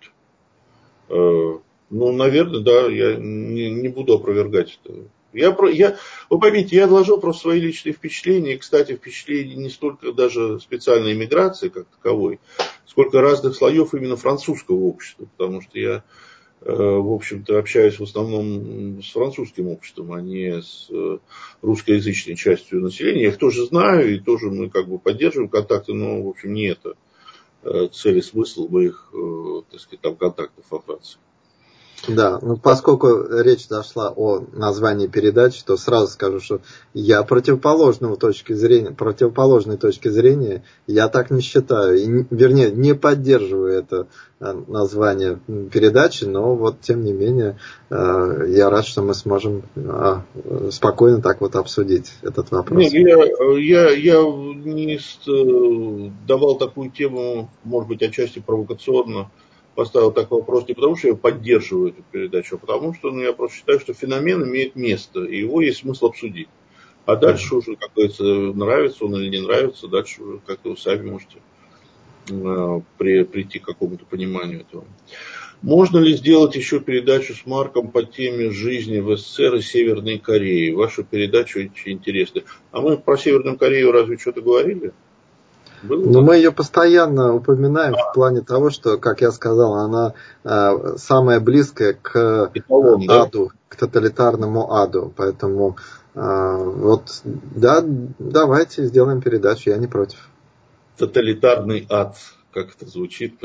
Э, ну, наверное, да, я не, не буду опровергать это. Я, я, вы поймите, я изложил просто свои личные впечатления. И, кстати, впечатления не столько даже специальной иммиграции как таковой, сколько разных слоев именно французского общества. Потому что я, в общем-то, общаюсь в основном с французским обществом, а не с русскоязычной частью населения. Я их тоже знаю, и тоже мы как бы поддерживаем контакты, но, в общем, не это цель и смысл моих, так сказать, там, контактов во Франции. Да, ну поскольку речь зашла о названии передачи, то сразу скажу, что я противоположного точки зрения, противоположной точки зрения, я так не считаю, и, вернее, не поддерживаю это название передачи, но вот тем не менее я рад, что мы сможем спокойно так вот обсудить этот вопрос. Нет, я, я, я не давал такую тему, может быть, отчасти провокационно, поставил такой вопрос не потому, что я поддерживаю эту передачу, а потому что ну, я просто считаю, что феномен имеет место, и его есть смысл обсудить. А дальше уже, как говорится, нравится он или не нравится, дальше уже как-то вы сами можете э, при, прийти к какому-то пониманию этого. Можно ли сделать еще передачу с Марком по теме жизни в СССР и Северной Корее? Ваша передача очень интересная. А мы про Северную Корею разве что-то говорили? Было, Но да? Мы ее постоянно упоминаем в плане того, что, как я сказал, она э, самая близкая к Италон, аду, да? К тоталитарному аду. Поэтому э, вот, да, давайте сделаем передачу, я не против. Тоталитарный ад. Как это звучит,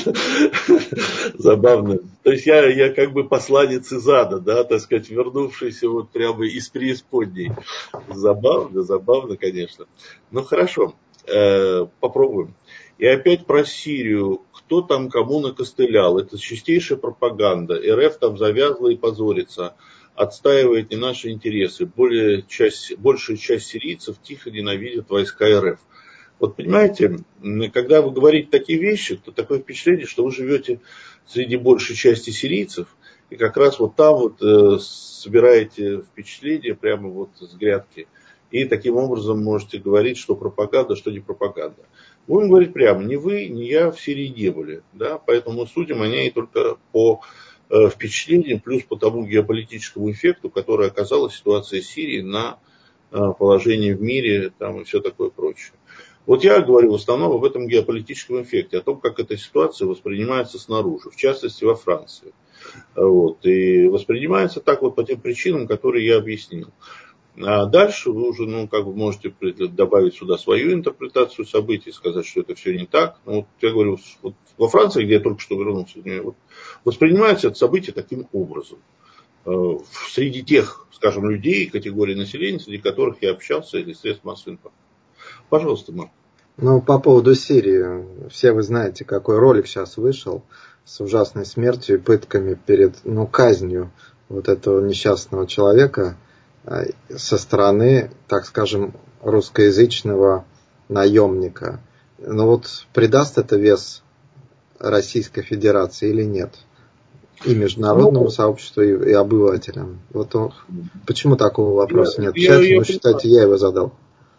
забавно. То есть я, я как бы посланец из ада, да, так сказать, вернувшийся вот прямо из преисподней. Забавно, забавно, конечно. Ну хорошо, э, попробуем. И опять про Сирию. Кто там кому накостылял? Это чистейшая пропаганда. РФ там завязла и позорится. Отстаивает не наши интересы. Более часть, большая часть сирийцев тихо ненавидят войска РФ. Вот понимаете, когда вы говорите такие вещи, то такое впечатление, что вы живете среди большей части сирийцев, и как раз вот там вот э, собираете впечатления прямо вот с грядки. И таким образом можете говорить, что пропаганда, что не пропаганда. Будем говорить прямо, ни вы, ни я в Сирии не были. Да? Поэтому мы судим о ней только по э, впечатлениям, плюс по тому геополитическому эффекту, который оказала ситуация Сирии на э, положение в мире там, и все такое прочее. Вот я говорю в основном об этом геополитическом эффекте, о том, как эта ситуация воспринимается снаружи, в частности во Франции. Вот. И воспринимается так вот по тем причинам, которые я объяснил. А дальше вы уже, ну, как бы можете добавить сюда свою интерпретацию событий, сказать, что это все не так. Ну, вот я говорю, вот во Франции, где я только что вернулся, вот, воспринимается это событие таким образом. Среди тех, скажем, людей, категорий населения, среди которых я общался, или средств массовой информации. Пожалуйста, Марк. Ну, по поводу Сирии. Все вы знаете, какой ролик сейчас вышел с ужасной смертью и пытками перед, ну, казнью вот этого несчастного человека со стороны, так скажем, русскоязычного наемника. Но вот придаст это вес Российской Федерации или нет? И международному ну, сообществу, и, и обывателям. Вот он, почему такого вопроса я, нет? Я, Тщательно, я, вы считаете, я его задал?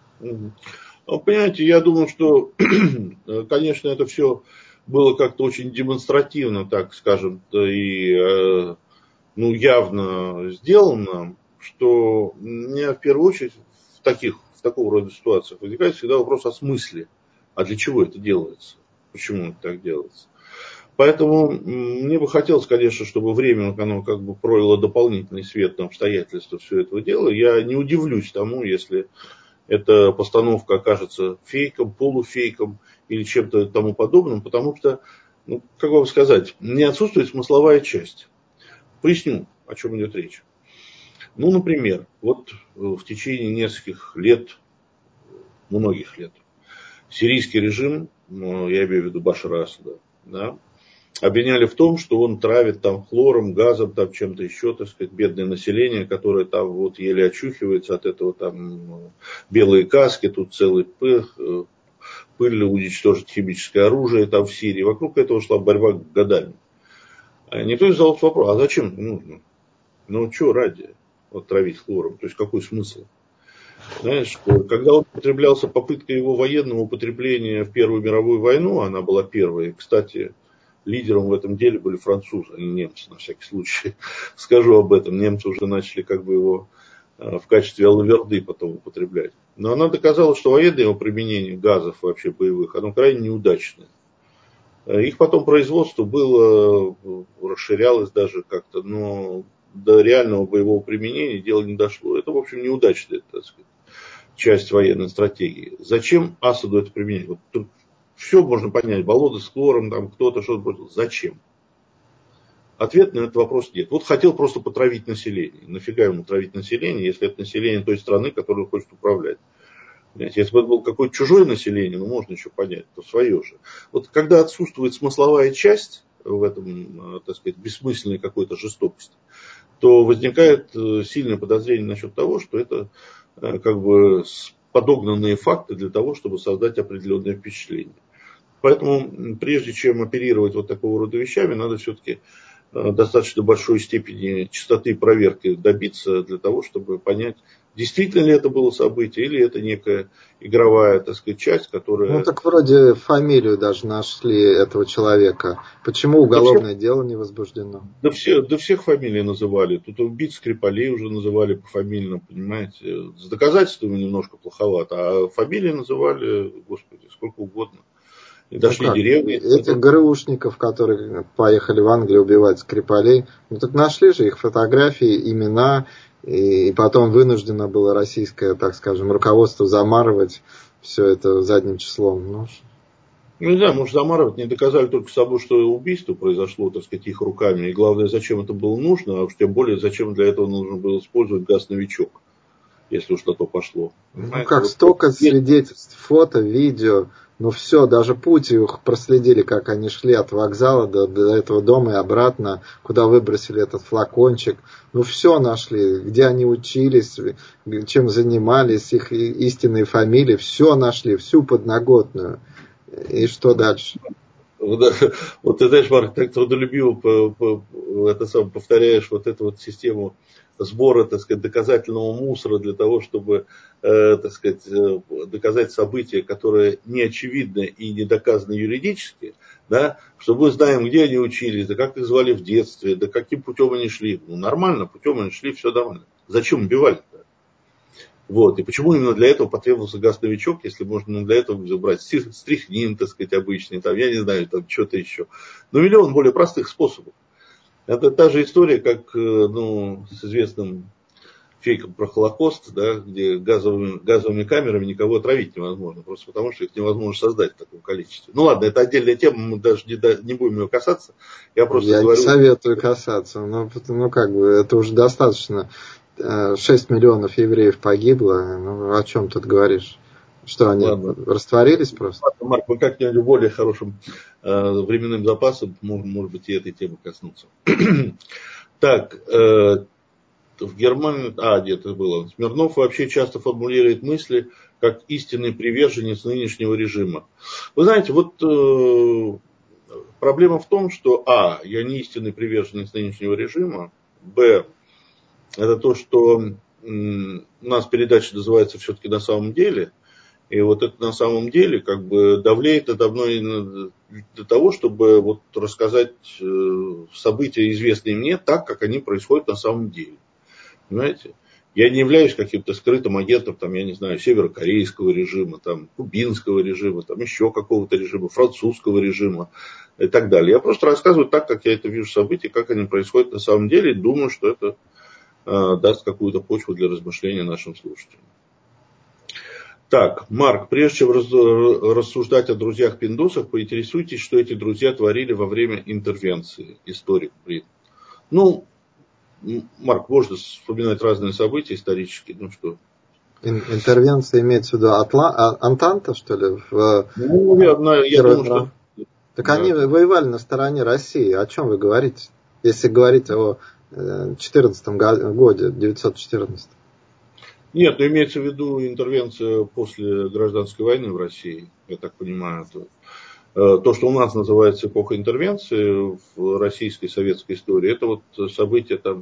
Понимаете, я думаю, что, конечно, это все было как-то очень демонстративно, так скажем, и ну, явно сделано, что у меня в первую очередь в таких, в такого рода ситуациях возникает всегда вопрос о смысле. А для чего это делается? Почему это так делается? Поэтому мне бы хотелось, конечно, чтобы время оно как бы пролило дополнительный свет на обстоятельства всего этого дела. Я не удивлюсь тому, если эта постановка окажется фейком, полуфейком или чем-то тому подобным, потому что, ну, как вам сказать, не отсутствует смысловая часть. Поясню, о чем идет речь. Ну, например, вот в течение нескольких лет, многих лет, сирийский режим, ну, я имею в виду Башара Асада, да, обвиняли в том, что он травит там хлором, газом, там чем-то еще, так сказать, бедное население, которое там вот еле очухивается от этого, там белые каски, тут целый пых, пыль, уничтожить химическое оружие там в Сирии. Вокруг этого шла борьба годами. А никто не задал вопрос, а зачем нужно? Ну, что ради вот, травить хлором? То есть, какой смысл? Знаешь, когда он употреблялся, попытка его военного употребления в Первую мировую войну, она была первой, кстати, лидером в этом деле были французы, а не немцы, на всякий случай. Скажу об этом. Немцы уже начали как бы его в качестве алаверды потом употреблять. Но она доказала, что военное его применение газов вообще боевых, оно крайне неудачное. Их потом производство было, расширялось даже как-то, но до реального боевого применения дело не дошло. Это, в общем, неудачная, так сказать, часть военной стратегии. Зачем Асаду это применять? Вот тут все можно понять, болото с хлором, там кто-то что-то против. Зачем? Ответ на этот вопрос нет. Вот хотел просто потравить население. Нафига ему травить население, если это население той страны, которую он хочет управлять? Если бы это было какое-то чужое население, ну можно еще понять, то свое же. Вот когда отсутствует смысловая часть в этом, так сказать, бессмысленной какой-то жестокости, то возникает сильное подозрение насчет того, что это как бы подогнанные факты для того, чтобы создать определенное впечатление. Поэтому, прежде чем оперировать вот такого рода вещами, надо все-таки достаточно большой степени чистоты проверки добиться для того, чтобы понять, действительно ли это было событие, или это некая игровая, так сказать, часть, которая... Ну, так вроде фамилию даже нашли этого человека. Почему уголовное да все... дело не возбуждено? Да, все, да всех фамилий называли. Тут убийц Скрипалей уже называли пофамильно, понимаете. С доказательствами немножко плоховато, а фамилии называли, господи, сколько угодно. И дошли ну деревни. Этих ГРУшников, которые поехали в Англию убивать Скрипалей, ну так нашли же их фотографии, имена, и, и потом вынуждено было российское, так скажем, руководство замарывать все это задним числом. Ну, ну не знаю, может замарывать, не доказали только собой, что убийство произошло, так сказать, их руками. И главное, зачем это было нужно, а уж тем более, зачем для этого нужно было использовать газ-новичок, если уж на то пошло. Ну как, вот столько свидетельств, фото, видео. Ну все, даже путь их проследили, как они шли от вокзала до, до этого дома и обратно, куда выбросили этот флакончик. Ну все нашли, где они учились, чем занимались, их истинные фамилии, все нашли, всю подноготную. И что дальше? Вот ты знаешь, Марк, так трудолюбиво по, по, это сам, повторяешь вот эту вот систему сбора, так сказать, доказательного мусора для того, чтобы, э, так сказать, э, доказать события, которые не очевидны и не доказаны юридически, да, что мы знаем, где они учились, да как их звали в детстве, да каким путем они шли. Ну, нормально, путем они шли, все нормально. Зачем убивали-то? Вот. И почему именно для этого потребовался газ-новичок, если можно для этого забрать стрихнин, так сказать, обычный, там, я не знаю, там что-то еще. Но миллион более простых способов. Это та же история, как ну, с известным фейком про Холокост, да, где газовыми, газовыми камерами никого отравить невозможно, просто потому что их невозможно создать в таком количестве. Ну ладно, это отдельная тема, мы даже не, не будем ее касаться. Я просто Я говорю... не советую касаться, но ну как бы это уже достаточно. шесть миллионов евреев погибло, ну о чем тут говоришь? Что, они Ладно. растворились просто? Ладно, Марк, мы как-нибудь более хорошим э, временным запасом можем, может быть, и этой темы коснуться. Так, э, в Германии, а, где-то было. Смирнов вообще часто формулирует мысли как истинный приверженец нынешнего режима. Вы знаете, вот э, проблема в том, что, а, я не истинный приверженец нынешнего режима, б, это то, что м, у нас передача называется все-таки «На самом деле», и вот это на самом деле как бы давлеет надо мной для того, чтобы вот рассказать события, известные мне, так, как они происходят на самом деле. Понимаете? Я не являюсь каким-то скрытым агентом, там, я не знаю, северокорейского режима, там, кубинского режима, там, еще какого-то режима, французского режима и так далее. Я просто рассказываю так, как я это вижу события, как они происходят на самом деле, и думаю, что это э, даст какую-то почву для размышления нашим слушателям. Так, Марк, прежде чем рассуждать о друзьях-пиндосах, поинтересуйтесь, что эти друзья творили во время интервенции. Историк, блин. Ну, Марк, можно вспоминать разные события исторические, ну что. Интервенция имеется в виду Атла... Антанта, что ли? В... Ну, наверное, я думаю, что... Так да. Они воевали на стороне России. О чем вы говорите? Если говорить о четырнадцатом годе, девятьсот четырнадцатом. Нет, ну имеется в виду интервенция после гражданской войны в России, я так понимаю. То, то, что у нас называется эпоха интервенции в российской советской истории, это вот события там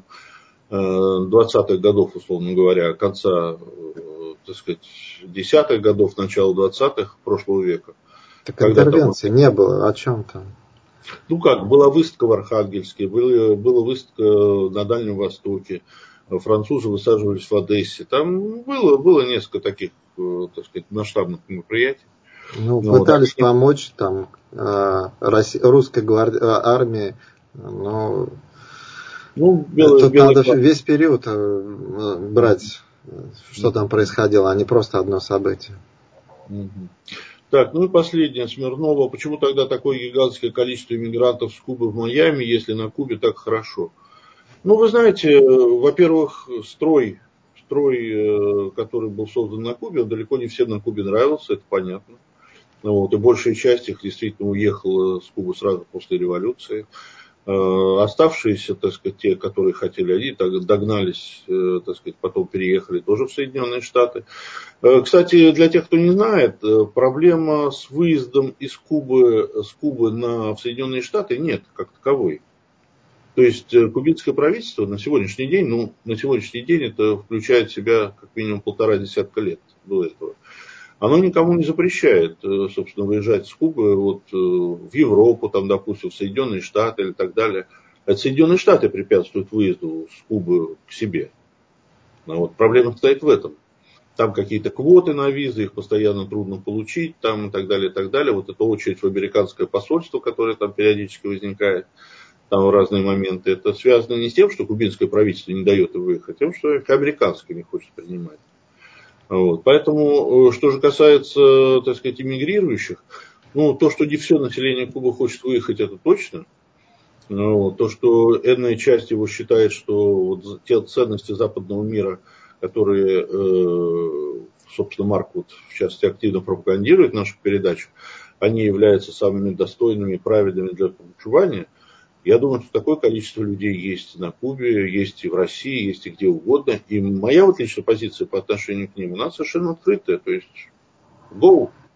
двадцатых годов, условно говоря, конца, так сказать, десятых годов, начала двадцатых прошлого века. Так интервенции там... не было, о чем там? Ну как, была выставка в Архангельске, была, была выставка на Дальнем Востоке. Французы высаживались в Одессе. Там было, было несколько таких, так сказать, масштабных мероприятий. Ну, ну пытались да, помочь там русской гварди... армии, но ну, белый, тут белый надо класс. Весь период брать, что там происходило, а не просто одно событие. Угу. Так, ну и последнее, Смирнова. Почему тогда такое гигантское количество иммигрантов с Кубы в Майами, если на Кубе так хорошо? Ну, вы знаете, во-первых, строй, строй, который был создан на Кубе, он далеко не всем на Кубе нравился, это понятно. Вот, и большая часть их действительно уехала с Кубы сразу после революции. Оставшиеся, так сказать, те, которые хотели, они так догнались, так сказать, потом переехали тоже в Соединенные Штаты. Кстати, для тех, кто не знает, проблема с выездом из Кубы, с Кубы на, в Соединенные Штаты нет как таковой. То есть кубинское правительство на сегодняшний день, ну, на сегодняшний день это включает в себя как минимум полтора десятка лет до этого. Оно никому не запрещает, собственно, выезжать с Кубы вот, в Европу, там, допустим, в Соединенные Штаты или так далее. Это Соединенные Штаты препятствуют выезду с Кубы к себе. Но вот проблема стоит в этом. Там какие-то квоты на визы, их постоянно трудно получить, там и так далее, и так далее. Вот эта очередь в американское посольство, которое там периодически возникает, там в разные моменты. Это связано не с тем, что кубинское правительство не дает им выехать, а тем, что американское не хочет принимать. Вот. Поэтому, что же касается, так сказать, иммигрирующих, ну, то, что не все население Кубы хочет выехать, это точно. Но то, что энная часть его считает, что вот те ценности западного мира, которые, собственно, Марк вот, в частности, активно пропагандирует нашу передачу, они являются самыми достойными и правильными для проживания. Я думаю, что такое количество людей есть на Кубе, есть и в России, есть и где угодно. И моя вот личная позиция по отношению к ним, она совершенно открытая. То есть, go.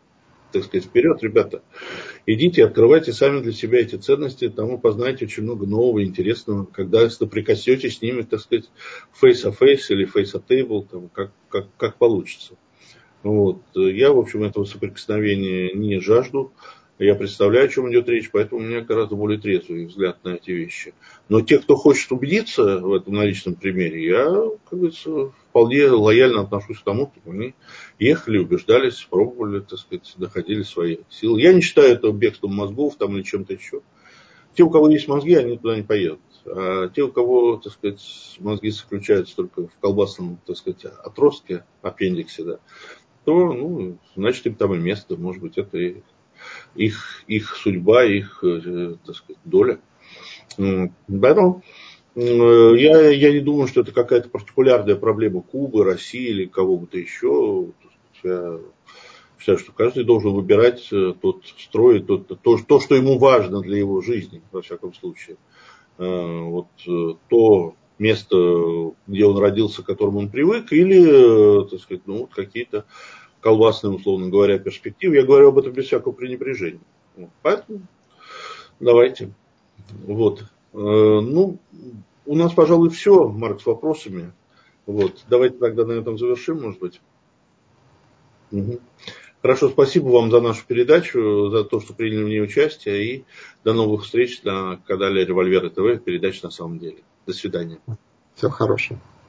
так сказать, вперед, ребята. Идите, открывайте сами для себя эти ценности, там вы познаете очень много нового, интересного, когда соприкоснетесь с ними, так сказать, face-to-face или face-to-table, там, как, как, как получится. Вот. Я, в общем, этого соприкосновения не жажду. Я представляю, о чем идет речь, поэтому у меня гораздо более трезвый взгляд на эти вещи. Но те, кто хочет убедиться в этом на личном примере, я, как говорится, вполне лояльно отношусь к тому, что они ехали, убеждались, пробовали, так сказать, доходили свои силы. Я не считаю это бегством мозгов там, или чем-то еще. Те, у кого есть мозги, они туда не поедут. А те, у кого, так сказать, мозги заключаются только в колбасном, так сказать, отростке, аппендиксе, да, то, ну, значит, им там и место, может быть, это и их, их судьба, их, так сказать, доля. Поэтому я, я не думаю, что это какая-то партикулярная проблема Кубы, России или кого бы то еще. Я считаю, что каждый должен выбирать тот строй, тот, то, то, что ему важно для его жизни, во всяком случае. Вот то место, где он родился, к которому он привык, или, так сказать, ну, какие-то колбасные, условно говоря, перспективы. Я говорю об этом без всякого пренебрежения. Поэтому давайте. Вот. Ну, у нас, пожалуй, все, Марк, с вопросами. Вот. Давайте тогда на этом завершим, может быть. Угу. Хорошо, спасибо вам за нашу передачу, за то, что приняли в ней участие. И до новых встреч на канале Револьверы ТВ. Передача на самом деле. До свидания. Всего хорошего.